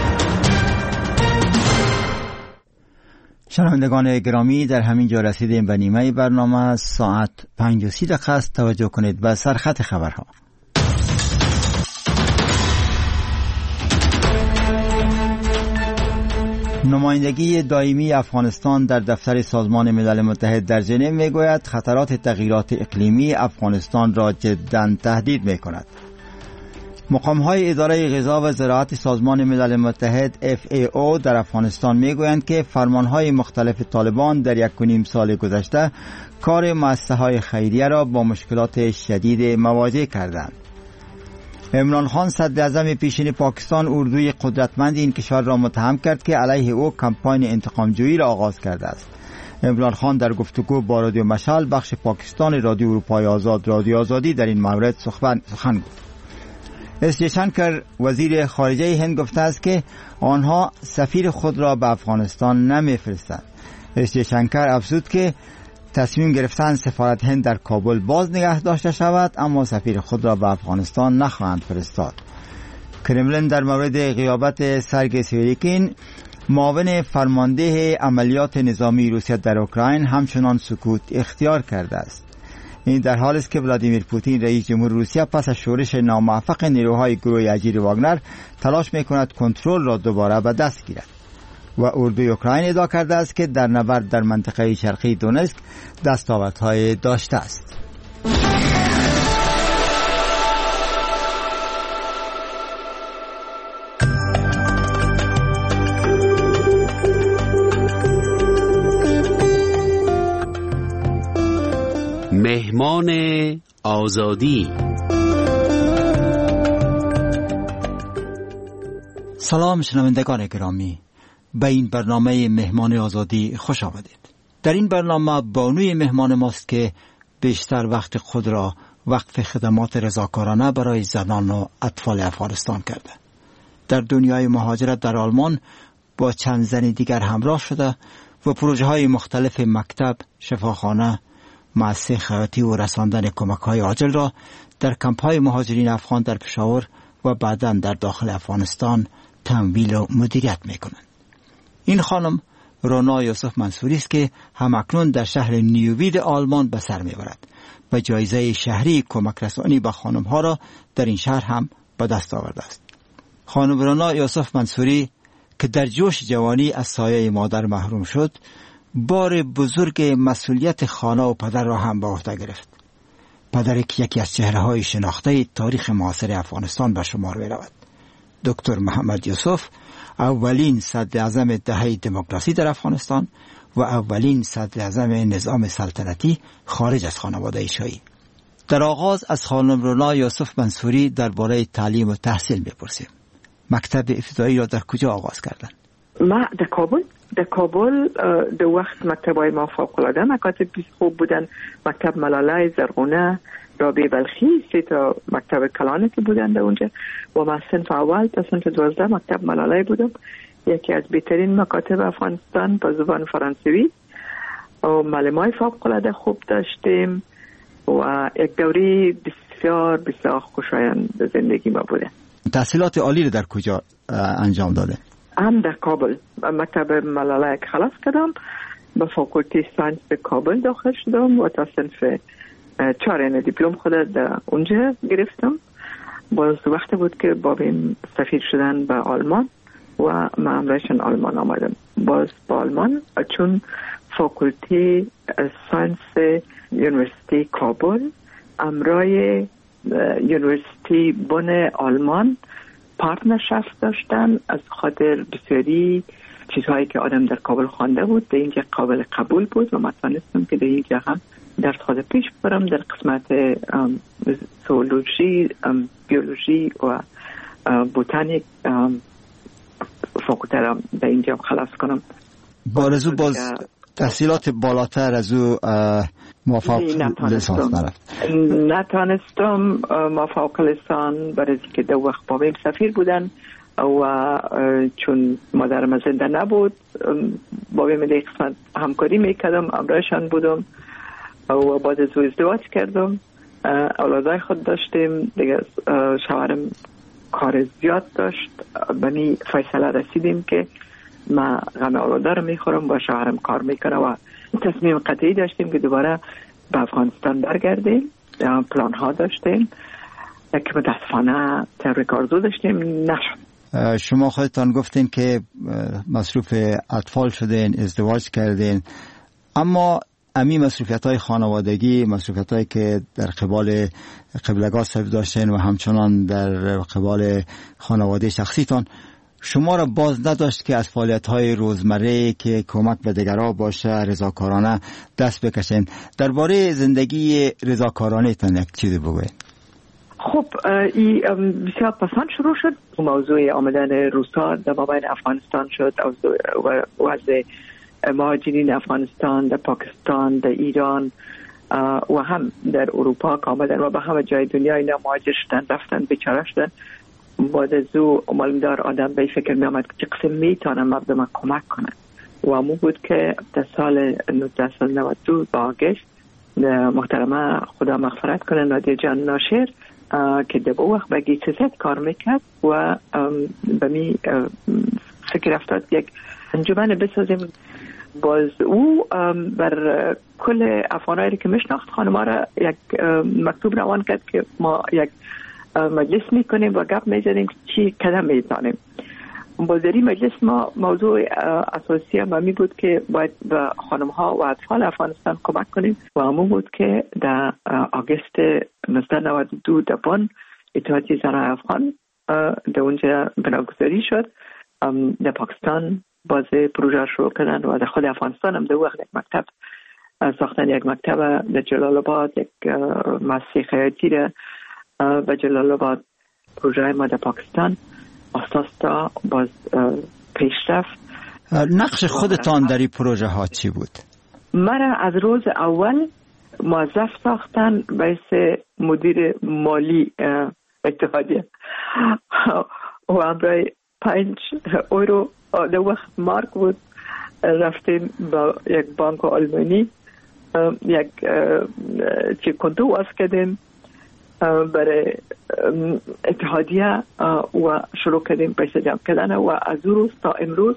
شنوندگان گرامی، در همین جا رسیدیم به نیمه برنامه. ساعت 5:30 است. توجه کنید به سرخط خبرها. نمایندگی دائمی افغانستان در دفتر سازمان ملل متحد در ژنو میگوید خطرات تغییرات اقلیمی افغانستان را جداً تهدید میکند. مقام‌های اداره غذا و زراعت سازمان ملل متحد FAO در افغانستان میگویند که فرمانهای مختلف طالبان در 1.5 سال گذشته کار مؤسسه‌های خیریه را با مشکلات شدید مواجه کردند. عمران خان صدراعظم پیشین پاکستان اردوی قدرتمند این کشور را متهم کرد که علیه او کمپاین انتقام‌جویی را آغاز کرده است. عمران خان در گفتگو با رادیو مشعل بخش پاکستان رادیو اروپای آزاد رادیو آزادی در این مورد سخن گفت. اس جیشنکر وزیر خارجه هند گفته است که آنها سفیر خود را به افغانستان نمی‌فرستند. اس جیشنکر افزود که تصمیم گرفتن سفارت هند در کابل باز نگه داشته شود، اما سفیر خود را به افغانستان نخواهند فرستاد. کرملین در مورد غیابت سرگئی سویریکین معاون فرمانده عملیات نظامی روسیه در اوکراین همچنان سکوت اختیار کرده است. این در حالی است که ولادیمیر پوتین رئیس جمهور روسیه پس از شورش ناموفق نیروهای گروه اجیر واگنر تلاش می‌کند کنترل را دوباره به دست گیرد. و اردوی اوکراین ادعا کرده است که در نبرد در منطقه شرقی دونسک دستاوردهای داشته است. مهمان آزادی. سلام شنوندگان گرامی، به این برنامه مهمان آزادی خوش آمدید. در این برنامه بانوی مهمان ماست که بیشتر وقت خود را وقف خدمات رضاکارانه برای زنان و اطفال افغانستان کرده. در دنیای مهاجرت در آلمان با چند زن دیگر همراه شده و پروژه های مختلف مکتب، شفاخانه، مؤسسه خیاطی و رساندن کمک های عاجل را در کمپ های مهاجرین افغان در پشاور و بعداً در داخل افغانستان تمویل و مدیریت میکنند. این خانم رونا یوسف منصوری است که همکنون در شهر نیووید آلمان به سر میبرد و جایزه شهری کمک رسانی به خانم ها را در این شهر هم به دست آورده است. خانم رونا یوسف منصوری که در جوش جوانی از سایه مادر محروم شد، بار بزرگ مسئولیت خانه و پدر را هم به عهده گرفت. پدری که یکی از چهره‌های شناخته تاریخ معاصر افغانستان به شمار می‌رود. دکتر محمد یوسف اولین صدر اعظم دهه دموکراسی در افغانستان و اولین صدر اعظم نظام سلطنتی خارج از خانواده شاهی. در آغاز از خانم رونا یوسف منصوری درباره تعلیم و تحصیل می‌پرسیم. مکتب ابتدایی را در کجا آغاز کردند؟ ما در کابل در وقت مکتب‌های ما فوق‌العاده مکاتب خوب بودن. مکتب ملاله، زرغونه، رابعه بلخی، 3 تا مکتب کلانه که بودن در اونجا و ما صنف اول تا صنف 12 مکتب ملاله بودم. یکی از بهترین مکاتب افغانستان با زبان فرانسوی و معلمای فوق‌العاده خوب داشتیم و یک دوره بسیار خوشایند به زندگی ما بوده. تحصیلات عالی را در کجا انجام داده؟ هم در کابل مکتب ملاله که خلاص کردم، به فاکولته ساینس به کابل داخل شدم و تا صنف 4 دیپلم خود در اونجا گرفتم. باز وقت بود که بابیم سفیر شدن به آلمان و من امرشن آلمان آمدم. باز با آلمان چون فاکولته ساینس یونیورسیتی کابل امرای یونیورسیتی بن آلمان پارتنرشپ داشتن. از خاطر بسیاری چیزهایی که آدم در کابل خوانده بود به اینجا قابل قبول بود و من تانستم که در اینجا هم درس خود پیش برم در قسمت زولوژی، بیولوژی و بوتانیک فاکولته را در اینجا خلاص کنم. بارزو باز تحصیلات بالاتر از او موفق لیسانس نرفت؟ نتانستم موفق لیسان برای که دو وقت بابیم سفیر بودن و چون مادرم زنده نبود بابیم در قسمت همکاری میکردم، امرایشان بودم و بعد از او ازدواج کردم، اولادای خود داشتیم دیگه. شوهرم کار زیاد داشت، بنی فیصله رسیدیم که ما غم اولادا رو میخورم و شوهرم کار میکنه و تصمیم قطعی داشتیم که دوباره به افغانستان برگردیم. پلان ها داشتیم که متاسفانه تحریک آرزو داشتیم، نشد. شما خودتان گفتین که مصروف اطفال شدین، ازدواج کردین، اما امی مصروفیت های خانوادگی، مصروفیت هایی که در قبال قبلگاه صاحب داشتین و همچنان در قبال خانواده شخصیتان شما را باز نداشت که از فعالیت های روزمره که کمک به دیگران باشه رضاکارانه دست بکشین. درباره زندگی رضاکارانه تان یک چیزی بگوید. خب این بسیار پسند شروع شد. موضوع آمدن روس‌ها در مابین افغانستان شد و وضع مهاجرین افغانستان در پاکستان، در ایران و هم در اروپا که آمدن و به همه جای دنیا اینا مهاجر شدن، رفتن، بیچاره شدن. بعد از او معلومدار آدم به فکر می آمد که چه قسم میتونم مردم کمک کنن و امو بود که در سال 1992 با آگست محترمه خدا مغفرت کنه نادیه جان ناشر که در وقت به گیسزت کار میکرد و به می فکر افتاد یک انجمن بسازیم. باز او بر کل افغانایی که میشناخت خانما را یک مکتوب روان کرد که ما یک مجلس میکنیم و گپ میزنیم چی قدم میزنیم. باز در این مجلس ما موضوع اساسی هم می بود که باید به خانم ها و اطفال افغانستان کمک کنیم و همون بود که در آگست 1992 در بن اتحادیه زنان افغان در اونجا بناگذاری شد. در پاکستان باز پروژه شروع کردن و در خود افغانستان هم در وقت یک مکتب ساختن، یک مکتب در جلال آباد، یک مؤسسه خیاطی را به جلال آباد. پروژه ما در پاکستان اساس تا باز پیشرفت. نقش خودتان در این پروژه ها چی بود؟ مرا از روز اول موظف ساختن باعث مدیر مالی اتحادیه و امرای 5 یورو در وقت مارک بود. رفتیم با یک بانک آلمانی یک کنتو واز کردیم برای اتحادیه و شروع کردیم پیسه جمع کردن و از روز تا امروز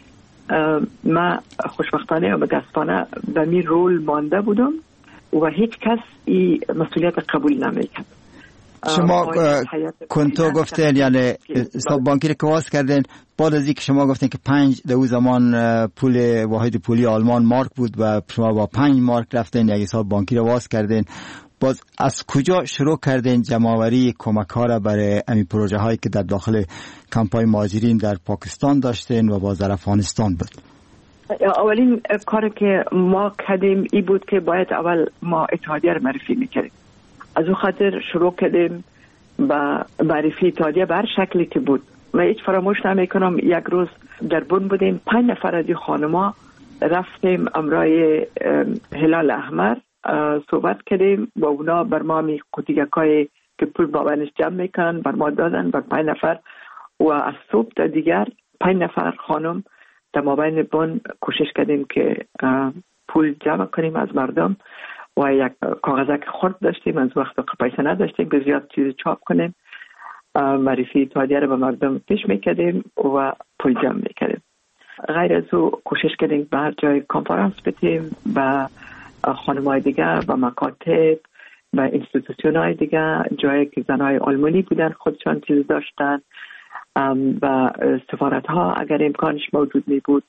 ما خوشبختانه و متاسفانه به می رول مانده بودم و هیچ کس این مسئولیت قبول نمیکرد. شما کنتو گفتین یعنی حساب بانکی رو کواس کردین، بعد از اینکه شما گفتین که 5 در اون زمان پول واحد پولی آلمان مارک بود و شما با 5 مارک رفتین یک حساب بانکی رو واس کردین، باز از کجا شروع کردین جمع‌آوری کمک ها را برای این پروژه هایی که در داخل کمپای مهاجرین در پاکستان داشتین و باز در افغانستان بود؟ اولین کاری که ما کردیم ای بود که باید اول ما اتحادیه رو معرفی میکردیم. از اون خاطر شروع کردیم با معرفی اتحادیه بر شکلی که بود. من هیچ فراموش نمیکنم یک روز در بن بودیم، 5 نفر از خانما رفتیم امرای هلال احمر صحبت کردیم با اونا. بر ما می قوطیکای که پول بابنش جمع میکنن بر ما دادن بر 5 نفر و از صبح تا دیگر 5 نفر خانم در مابین بن کوشش کردیم که پول جمع کنیم از مردم و یک کاغذک خرد داشتیم. از وقت پیسه نداشتیم که زیاد چیز چاپ کنیم. معرفی اتحادیه رو به مردم پیش میکردیم و پول جمع میکردیم. غیر از او کوشش کردیم به هر جای کنفرانس بدیم به خانم‌های دیگه، به مکاتب، به اینستیتوشن‌های دیگه، جایی که زنای آلمانی بودن خودشان چیز داشتن، به سفارت‌ها اگر امکانش موجود می بود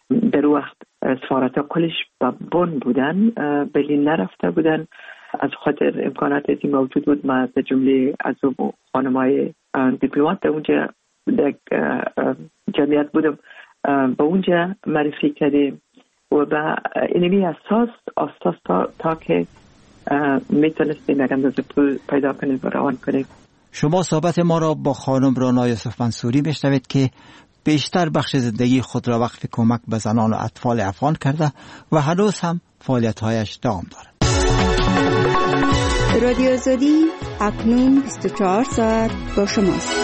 در وقت سفارت ها کلش بند بودن، برلین نرفته بودن. از خاطر امکاناتی موجود بود، ما از جمله از خانمای دیپلمات در اونجا در جمعیت بودم، به اونجا معرفی کردیم و به اینمی اساس تا که میتونستیم یک اندازه پول پیدا کنیم و روان کنیم. شما صحبت ما را با خانم رانا یوسف منصوری میشنوید که بیشتر بخش زندگی خود را وقف کمک به زنان و اطفال افغان کرده و هنوز هم فعالیت‌هایش دوام دارد. رادیو آزادی اکنون 24 ساعت با شماست.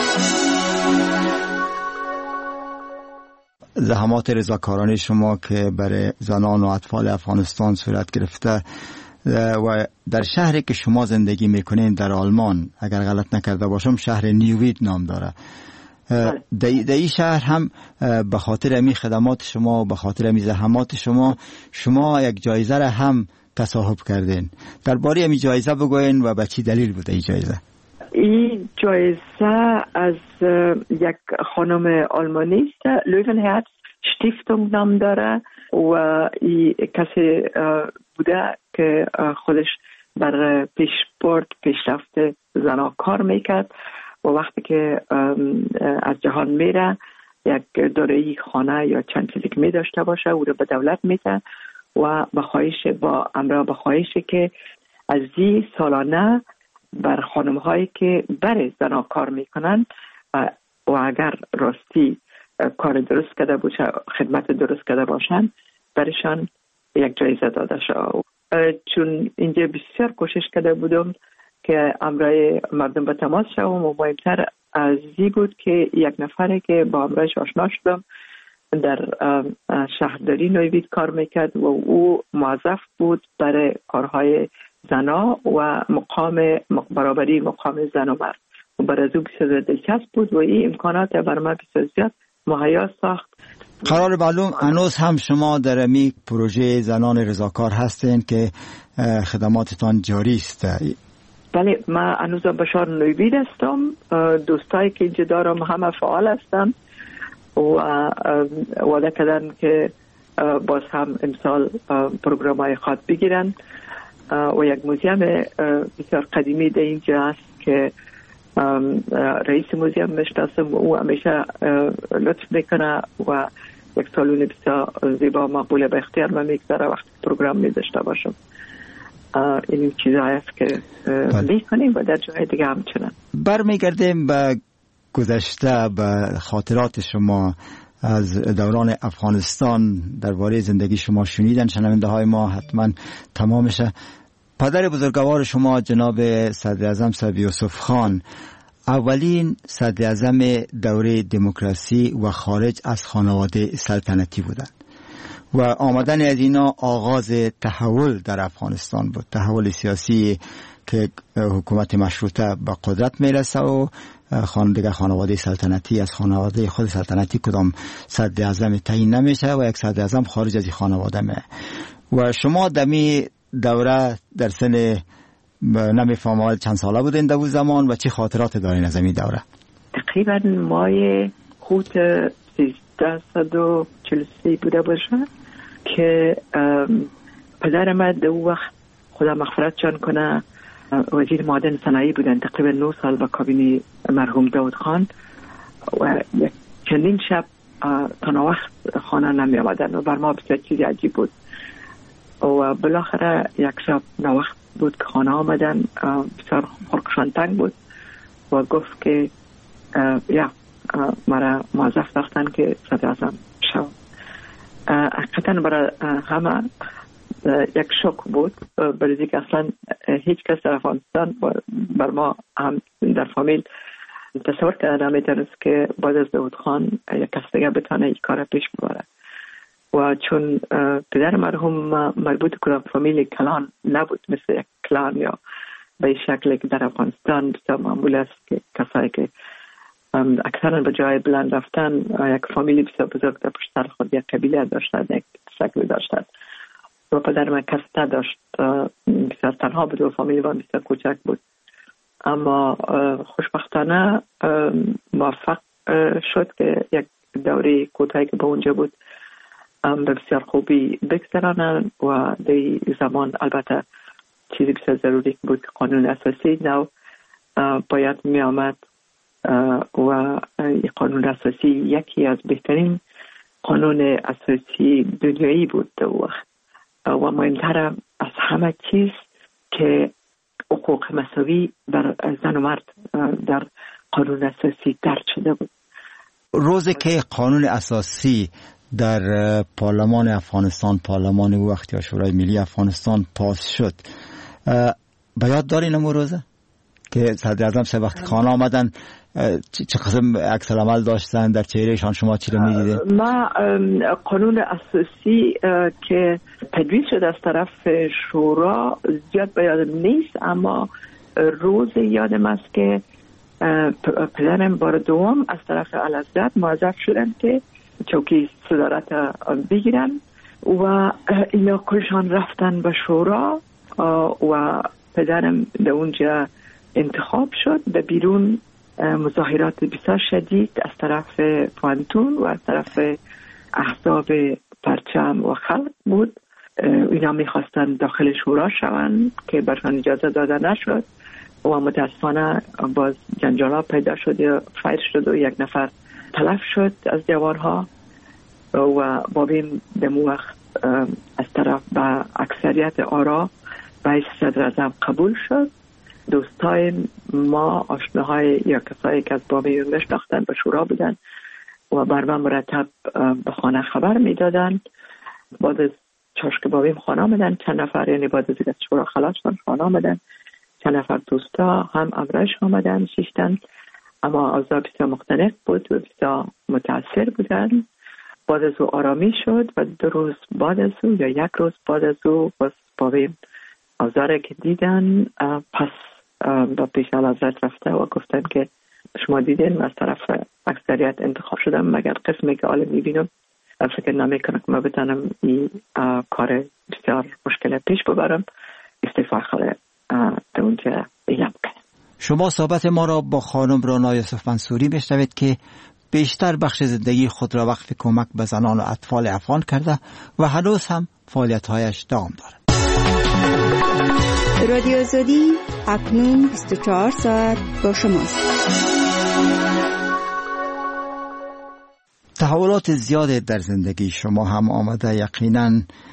زحمات رضاکارانه شما که برای زنان و اطفال افغانستان صورت گرفته و در شهری که شما زندگی میکنین در آلمان، اگر غلط نکرده باشم شهر نیوید نام داره، در این شهر هم به خاطر امی خدمات شما، به خاطر امی زحمات شما یک جایزه را هم تصاحب کردین. درباره امی جایزه بگوین و به چی دلیل بوده این جایزه؟ این جایزه از یک خانم آلمانی است، لوونهرتز شتیفتونگ نام داره و این کسی بوده که خودش بر پیشرفت زنها کار میکرد و وقتی که از جهان میره یک دارایی خانه یا چند چیزی که می داشته باشه او رو به دولت میده و به خواهش که از این سالانه بر خانم هایی که برای زنها کار میکنن و اگر راستی کار درست کرده باشه، خدمت درست کرده باشن، برشان یک جایزه داده شد. چون اینجا بسیار کوشش کرده بودم که امرای مردم به تماس شوم و مهمتر از این بود که یک نفره که با امرایش آشنا شدم در شهرداری نیوید کار میکرد و او موظف بود برای کارهای زنا و برابری مقام زن و مرد و برای از او بسیار دلچسب بود و این امکانات بر من بسیار زیاد مهیا ساخت. قرار معلوم هنوز هم شما در امی پروژه زنان رضاکار هستین که خدماتتان جاری است؟ بله، من هنوز بشار نیوید هستم. دوستایی که اینجا دارم همه فعال هستن و وعده کردن که باز هم امسال پروگرام های خود بگیرن و یک موزیم بسیار قدیمی در اینجا هست که رئیس موزیم میشناسم و او همیشه لطف میکنه و یک سالون بسیار زیبا مقبول به اختیار من میگذاره وقتی پروگرام میذاشته باشم. این چیزهایی است که میکنیم و در جای دیگه همچنان. برمیگردیم به گذشته، به خاطرات شما از دوران افغانستان. درباره زندگی شما شنیدن شنونده های ما حتما تمامشه. پدر بزرگوار شما جناب صدر اعظم صاحب یوسف خان اولین صدر اعظم دوره دموکراسی و خارج از خانواده سلطنتی بودند و آمدن از اینا آغاز تحول در افغانستان بود، تحول سیاسی که حکومت مشروطه به قدرت میرسه و دیگه خانواده سلطنتی از خانواده خود سلطنتی کدام صدر اعظم تعیین نمیشه و یک صدر اعظم خارج از این خانواده میه. و شما دمی دوره در سن نمیفهمم چند ساله بودین در اون زمان و چه خاطرات دارین از این دوره؟ تقریبا ماه خود 1343 بوده باشه که پدر من در اون وقت خدا مغفرتشان کنه وزیر معدن صنایع بودن، تقریبا 9 سال با کابینه مرحوم داود خان و چندین شب تا وقت خانه نمی آمدن و بر ما بسیار چیزی عجیب بود و بالاخره یک شب نوقت بود که خانه آمدن، بسیار خورکشان تنگ بود و گفت که مرا موظف داشتن که صدر اعظم شوم. حقیقتا برای همه یک شوک بود، برای اینکه اصلا هیچ کس در افغانستان بر ما هم در فامیل تصور کرده نمیتونست که بعد از داود خان یک کس دیگه بتانه این کار پیش ببره و چون پدر مرحوم مربوط کدام فامیل کلان نبود، مثل یک کلان یا به شکلی که در افغانستان بسیار معمول است که کسایی که اکثرا به جای بلند رفتن یک فامیلی بسیار بزرگ در پشت سر خود یک قبیله داشتن، یک شکلی داشتن و پدر من کس نداشت، بسیار تنها بود و فامیل من بسیار کوچک بود. اما خوشبختانه موفق شد که یک دوره کوتاهی که به اونجا بود به بسیار خوبی بگذرانند و در زمان البته چیزی بسیار ضروری بود که قانون اساسی نو باید می آمد و قانون اساسی یکی از بهترین قانون اساسی دنیایی بود در وقت و مهمتر از همه چیز که حقوق مساوی بر زن و مرد در قانون اساسی درج شده بود. روزی که قانون اساسی در پارلمان افغانستان، پارلمان وقت یا شورای ملی افغانستان پاس شد، به یاد دارین اون روزه که صدر اعظم سه وقت خانه آمدن چه قسم عکس العمل داشتن، در چهرهشان شما چی رو می‌دیدید؟ ما قانون اساسی که تدوین شد از طرف شورا زیاد به یادم نیست، اما روز یادم است که پدرم بار دوم از طرف اعلیحضرت موظف شدن که چوکی صدارت بگیرن و اینا کلشان رفتن به شورا و پدرم در اونجا انتخاب شد. در بیرون مظاهرات بسیار شدید از طرف پوانتون و از طرف احزاب پرچم و خلق بود. اینا میخواستن داخل شورا شوند که برشان اجازه داده نشد و متاسفانه باز جنجالا پیدا شد و فایر شد و یک نفر تلف شد از جوانها و بابیم دمو وقت از طرف با اکثریت آرا به صدر اعظم قبول شد. دوستای ما، آشناهای یا کسایی که از بابیم میشناختن به شورا بودن و بر من مرتب به خانه خبر میدادن. بعد از چاشک بابیم خانه آمدن چند نفر، یعنی بعد از شورا خلاص شدن خانه آمدن چند نفر دوستا هم امرش آمدن شیشتن، اما اوضاع بسیار مختلف بود و بسیار متاثر بودن. بعد از او آرامی شد و 2 روز بعد از او یا 1 روز بعد از او باز بابیم اوضاع که دیدن پس با پیش اعلیحضرت رفته و گفتن که شما دیدین از طرف اکثریت انتخاب شدم، مگر قسمی که حالا میبینم فکر نمیکنم که ما بتانم این کار بسیار مشکل پیش ببرم، استعفا خاله در اونجا اعلام کنم. شما صحبت ما را با خانم رانا یوسف منصوری بشنوید که بیشتر بخش زندگی خود را وقف کمک به زنان و اطفال افغان کرده و هنوز هم فعالیت‌هایش دوام دارد. رادیو آزادی اکنون 24 ساعت با شماست. تحولات زیاد در زندگی شما هم آمده، یقیناً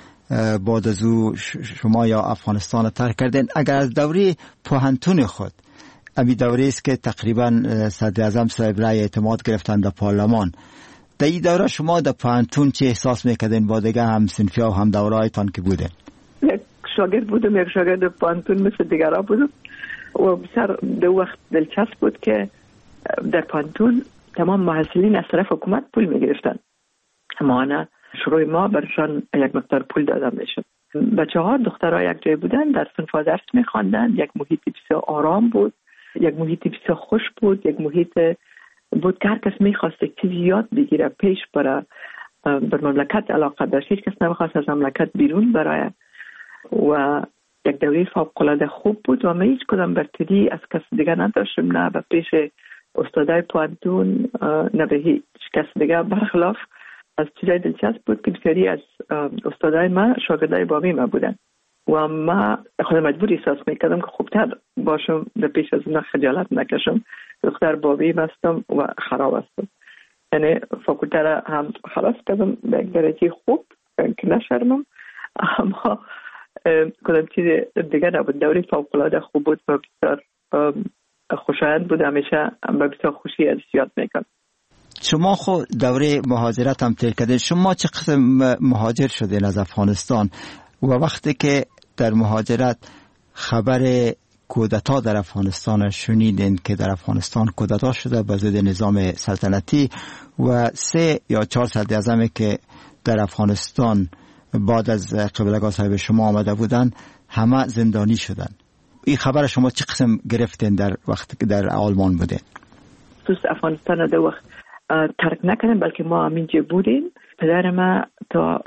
بعد از او شما یا افغانستان را ترک کردین. اگر از دوره پوهنتون خود، امی دوره است که تقریباً صدر اعظم صاحب رای اعتماد گرفتن در پارلمان، در این دوره شما در پوهنتون چه احساس میکردین با دیگه هم صنفی و هم دورهایتان که بودین؟ یک شاگرد بودم، یک شاگرد پوهنتون مثل دیگرها بودم و بسیار در وقت دلچسب بود که در پوهنتون تمام محصلین از طرف حکومت پول میگرفتن، اما نه شروع ما برشان یک مقدار پول داده میشد. بچه‌ها دخترها یک جای بودن در صنف‌ها درس می‌خواندن، یک محیط بسیار آرام بود، یک محیط بسیار خوش بود، یک محیط بود که هر کس می‌خواست چیزی یاد بگیره پیش بره، بر مملکت علاقه داشت، هیچ کس نمی‌خواست از مملکت بیرون برای و یک دوره فوق‌العاده خوب بود و من هیچ کدام برتری از کس دیگه نداشتم، نه به پیش استادای پوهنتون نه به هیچ کس دیگه. برخلاف از چیزای دلچسب بود که بسیاری از استادای ما شاگردای بابی ما بودن و ما خودم مجبور احساس میکردم که خوبتر باشم در پیش از اونا خجالت نکشم. دختر بابی هستم و خراب هستم، یعنی فاکولته را هم خلاص کردم به یک درجه خوب که نشرمم، اما کدام چیز دیگه نبود. دوره فوق‌العاده خوب بود و بسیار خوشایند بود، همیشه با بسیار خوشی از یاد میکنم. شما خود دوره مهاجرت هم طی کردین، شما چه قسم مهاجر شدین از افغانستان و وقتی که در مهاجرت خبر کودتا در افغانستان شنیدین که در افغانستان کودتا شده به ضد نظام سلطنتی و 3 یا 4 صدر اعظمی که در افغانستان بعد از قبلگاه صاحب شما آمده بودن همه زندانی شدن، این خبر شما چه قسم گرفتین در وقتی که در آلمان بودین؟ دوست افغانستان در وقت ترک نکردم، بلکه ما همینجا بودیم. پدر ما تا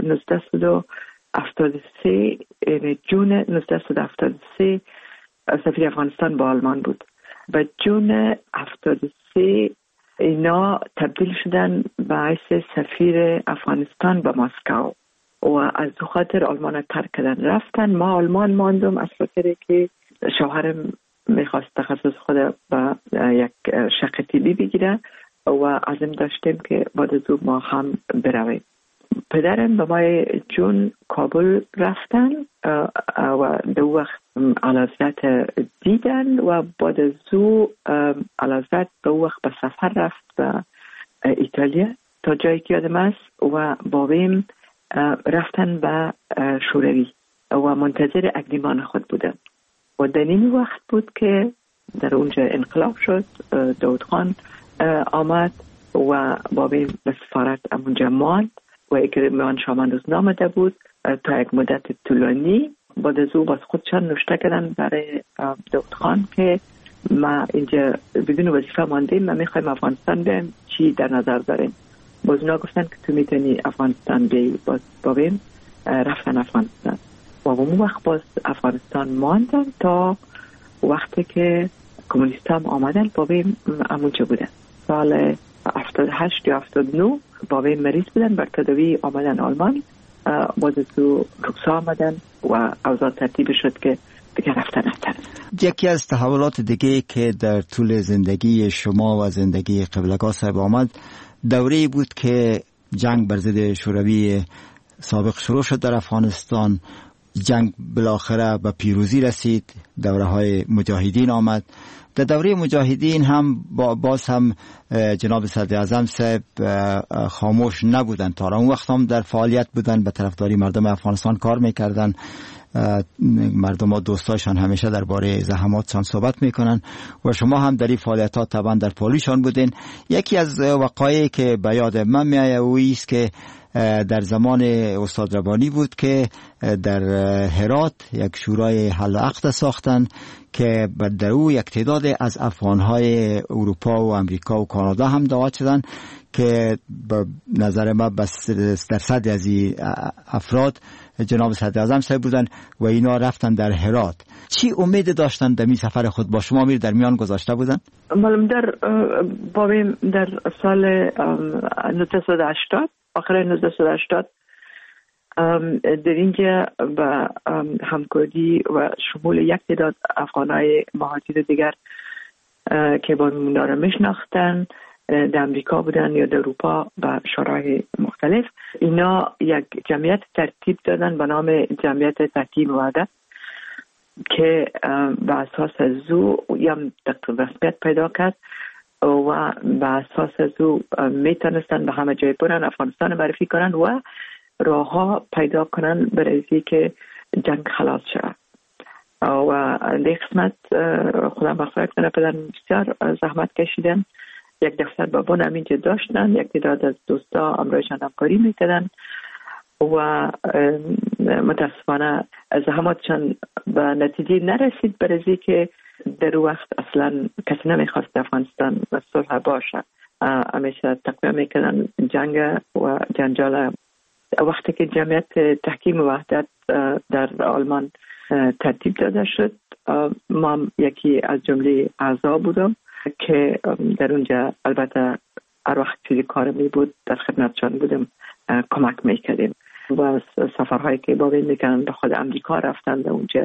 1973 یعنی جون 1973 سفیر افغانستان با آلمان بود و جون 73 اینا تبدیل شدن به حیث سفیر افغانستان به مسکو و از دو خاطر آلمان ترک کردن رفتن. ما آلمان ماندم از خاطر که شوهرم میخواست تخصص خود به یک شق طبی بگیره و عزم داشتیم که بعد از ما هم برویم. پدرم به ما جون کابل رفتن و دو وقت علازت دیدن و بعد از علازت دو وقت به سفر رفت به ایتالیا تا جایی که یادم است و بابیم رفتن به شوروی و منتظر اقدیمان خود بودن و در این وقت بود که در اونجا انقلاب شد. داود خان آمد و بابیم به سفارت اونجا ماند و اکرمان شامان روز نامده بود تا یک مدت طولانی. بعد از او باز خودشان نوشته کردن برای داود خان که ما اینجا بدون وظیفه ماندیم، ما میخوایم افغانستان بریم، چی در نظر داریم؟ باز اونا گفتن که تو میتونی افغانستان بیایی. باز بابیم رفتن افغانستان و اون وقت باز افغانستان ماندن تا وقتی که کمونیست هم آمدن. بابیم همونجا بودن. سال 78 یا 79 بابیم مریض بودن، بر تداوی آمدن آلمان. باز تو رکسا آمدن و اوضاع ترتیب شد که دیگه رفتن هستن. یکی از تحولات دیگه که در طول زندگی شما و زندگی قبلگاه صاحب آمد دوره بود که جنگ بر ضد شوروی سابق شروع شد در افغانستان. جنگ بالاخره به پیروزی رسید، دوره های مجاهدین آمد. در دوره مجاهدین هم باز هم جناب صدر اعظم صاحب خاموش نبودن، تا اون وقت هم در فعالیت بودن، به طرفداری مردم افغانستان کار میکردن. مردم ها دوستایشان همیشه درباره زحماتشان صحبت میکنن و شما هم در این فعالیتات طبعا در پالیشان بودین. یکی از وقایعی که به یاد من میآید اویست که در زمان استاد ربانی بود که در هرات یک شورای حل و عقد ساختن که در او یک تعداد از افغانهای اروپا و امریکا و کانادا هم دعوت شدن که به نظر ما درصد از این افراد جناب صدر اعظم صاحب بودن و اینا رفتن در هرات. چی امید داشتن در می سفر خود؟ با شما میر در میان گذاشته بودن؟ معلوم در بابیم در سال 1980 آخر 1980 در اینجا به همکاری و شمول یک تعداد افغانای مهاجر دیگر که با اونا را میشناختن در امریکا بودن یا در اروپا و شورای مختلف، اینا یک جمعیت ترتیب دادن به نام جمعیت تحکیم وحدت که به اساس از او یم رسمیت پیدا کرد و به اساس از او میتونستن به همه جای برن، افغانستان معرفی کنن و راهها پیدا کنن برای که جنگ خلاص شود. و در قسمت خودم مغفرت کنه پدر بسیار زحمت کشیدن. یک دفتر بابون همینجا داشتن، یک تعداد از دوستا امرایشان همکاری میکردن و متاسفانه زحماتشان به نتیجه نرسید برای که در وقت اصلا کسی نمیخواست افغانستان و صلح باشه. همیشه تقویه میکردن جنگ و جنجال. وقتی که جمعیت تحکیم وحدت در آلمان ترتیب داده شد، ما یکی از جمله اعضا بودم که در اونجا البته هر وقت چیزی کار می بود در خدمتشان بودم، کمک میکردیم و سفرهایی که بابین میکنن به خود امریکا رفتن در اونجا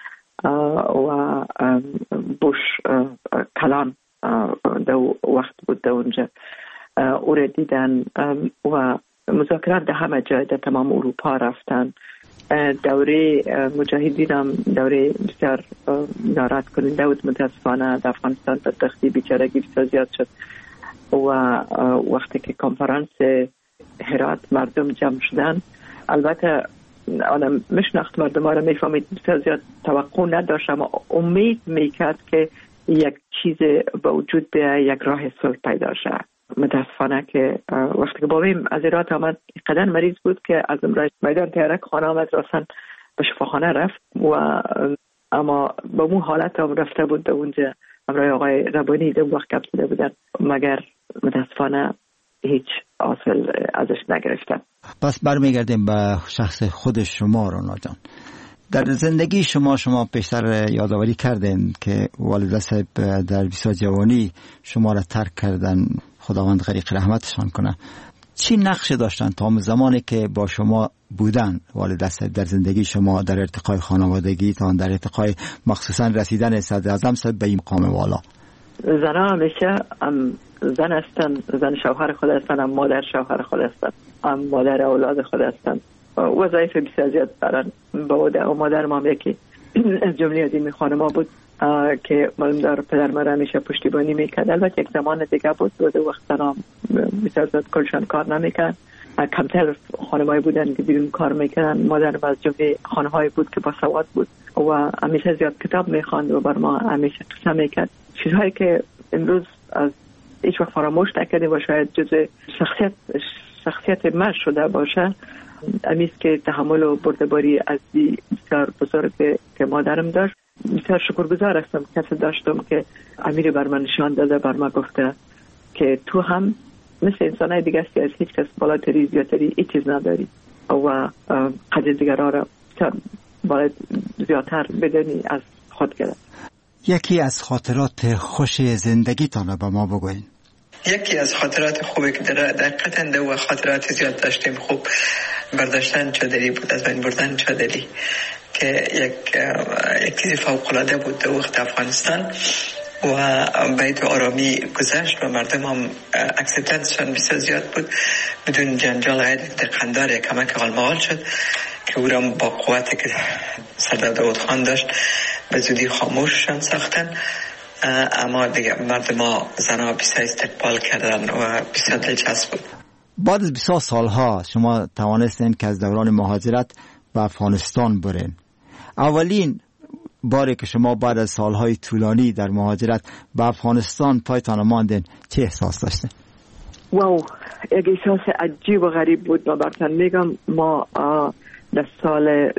و بوش کلان در وقت بود در اونجا او را دیدن و مذاکرات در همه جای در تمام اروپا رفتن. دوره مجاهدین هم دوره بسیار ناراحت کننده بود. متاسفانه در افغانستان بدبختی بیچارگی بسیار زیاد شد و وقتی که کنفرانس هرات مردم جمع شدن، البته آدم میشناخت مردم ها را میفهمید بسیار زیاد توقع نداشت، اما امید میکرد که یک چیز به وجود بیاید، یک راه صلح پیدا شد. متاسفانه که وقتی که بابیم از هرات آمد قدر مریض بود که از امرای میدان تیارک خانه آمد، راستن به شفاخانه رفت و اما به اون حالت هم رفته بود در اونجا امرای آقای ربانی در وقت کپ زده بودن، مگر متاسفانه هیچ حاصل ازش نگرفتن. پس برمیگردیم به شخص خود شما رانا جان. در زندگی شما پیشتر یادآوری کردین که والده صاحب در بسیار جوانی شما را ترک کردن. خداوند غریق رحمتشان کنه، چی نقش داشتن تا زمانی که با شما بودن والد صاحب در زندگی شما، در ارتقای خانوادگی تا در ارتقای مخصوصا رسیدن صدر اعظم صاحب به این مقام والا؟ زنها همیشه زن هستن، زن شوهر خود هستن، مادر شوهر خود هستن، مادر اولاد خود هستن. وظایف بسیار زیاد دارن. با مادر ما یکی از جمله از این خانم‌ها بود که معلوم دار پدر مرا همیشه پشتیبانی میکرد. البته یک زمان دیگه بود دو وقت زنها بسیار زیاد کلشان کار نمیکرد، کمتر خانم‌هایی بودن که بیرون کار میکردن. مادر از جمله خانم‌هایی بود که با سواد بود و همیشه زیاد کتاب میخواند و بر ما همیشه توصیه میکرد، چیزهایی که امروز از هیچ وقت فراموش نکردیم و شاید جزء شخصیت من شده باشه. امیز که تحمل و بردباری از بسیار بزرگ که مادرم داشت. بسیار شکرگزار هستم کسی داشتم که امیر بر من نشان داده، بر من گفته که تو هم مثل انسانای دیگه هستی، از هیچ کس بالاتری زیادتری هیچ چیز نداری و قدر دیگرها را باید زیادتر بدانی از خود کرد. یکی از خاطرات خوش زندگیتان با ما بگوین. یکی از خاطرات خوبی که در قطنده و خاطرات زیاد داشتیم خوب برداشتن چادری بود، از بین بردن چادری که یک چیز فوق‌العاده بود در وقت افغانستان و باید آرامی گذشت و مردم هم اکسپتنسشان بسیار زیاد بود. بدون جنجال غیر دقندار کمک غالمغال شد که او را با قوتی که سردار داود خان داشت به زودی خاموششان ساختن. اما دیگه مردم ها زنها بسیار استقبال کردن و بسیار دلچسب بود. بعد از 20 سالها شما توانستین که از دوران مهاجرت به افغانستان برین. اولین باری که شما بعد از سالهای طولانی در مهاجرت به افغانستان پایتان ماندین چه احساس داشتین؟ واو، یک احساس عجیب و غریب بود. و براتون میگم ما در سال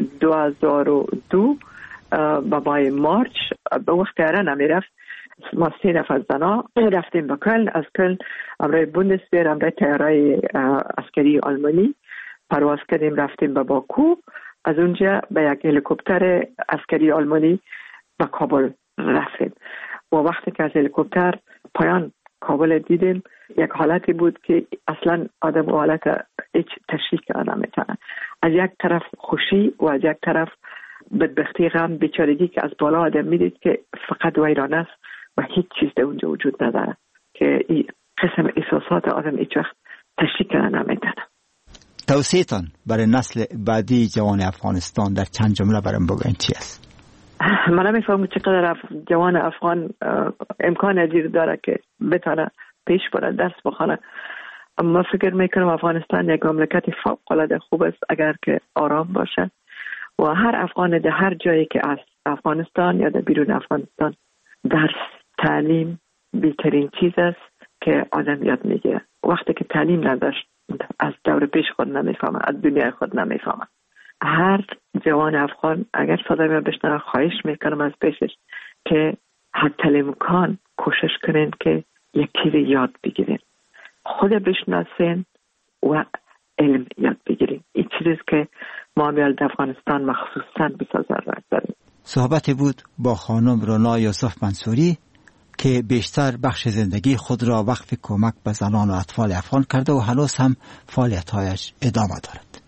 2002 با ماه مارچ به وقت ایران میرفت. ما 3 نفر زنا رفتیم به کلن، از کلن امرای بوندسویر، امرای تیارای عسکری آلمانی پرواز کردیم، رفتیم به باکو، از اونجا به یک هلیکوپتر عسکری آلمانی به کابل رفتیم. و وقتی که از هلیکوپتر پایان کابل دیدیم، یک حالتی بود که اصلا آدم و حالت هیچ تشریح کردن نمیتونه. از یک طرف خوشی و از یک طرف بدبختی، غم، بیچارگی که از بالا آدم میدید که فقط ویران است و هیچ چیز در اونجا وجود نداره، که این قسم احساسات آدم هیچ وقت تشریح کردن نمیتونه. توصیه‌تان برای نسل بعدی جوان افغانستان در چند جمله برام بگوین چی است؟ من نمیفهمم چقدر جوان افغان امکان ازیر داره که بتونه پیش بره، دست بخونه. اما فکر میکنم افغانستان یک مملکت فوق‌العاده خوب است اگر که آرام باشه و هر افغان در هر جایی که از افغانستان یا در بیرون افغانستان، درس، تعلیم بهترین چیز است که آدم یاد میگیره. وقتی که تعلیم نداشت از دور پیش خود نمیفهمه، از دنیا خود نمیفهمه. هر جوان افغان اگر صدای من بشنوه، خواهش میکنم از پیشش که حتی الامکان کوشش کنین که یک چیز یاد بگیرین، خود بشناسین و علم یاد بگیرین. این چیزی که ما میال افغانستان مخصوصا بسیار ضرورت داریم. صحبت بود با خانم رونا یوسف منصوری که بیشتر بخش زندگی خود را وقف کمک به زنان و اطفال افغان کرده و هنوز هم فعالیت‌هایش ادامه دارد.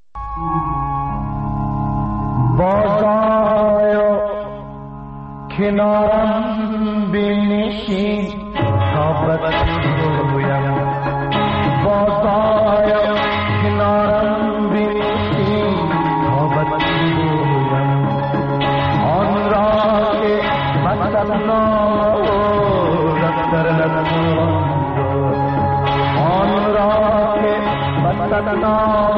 بازآی کنارم بنشین تا بگویم، بازآی کنارم بنشین تا بگویم آن را که مثلا آن را که مثلا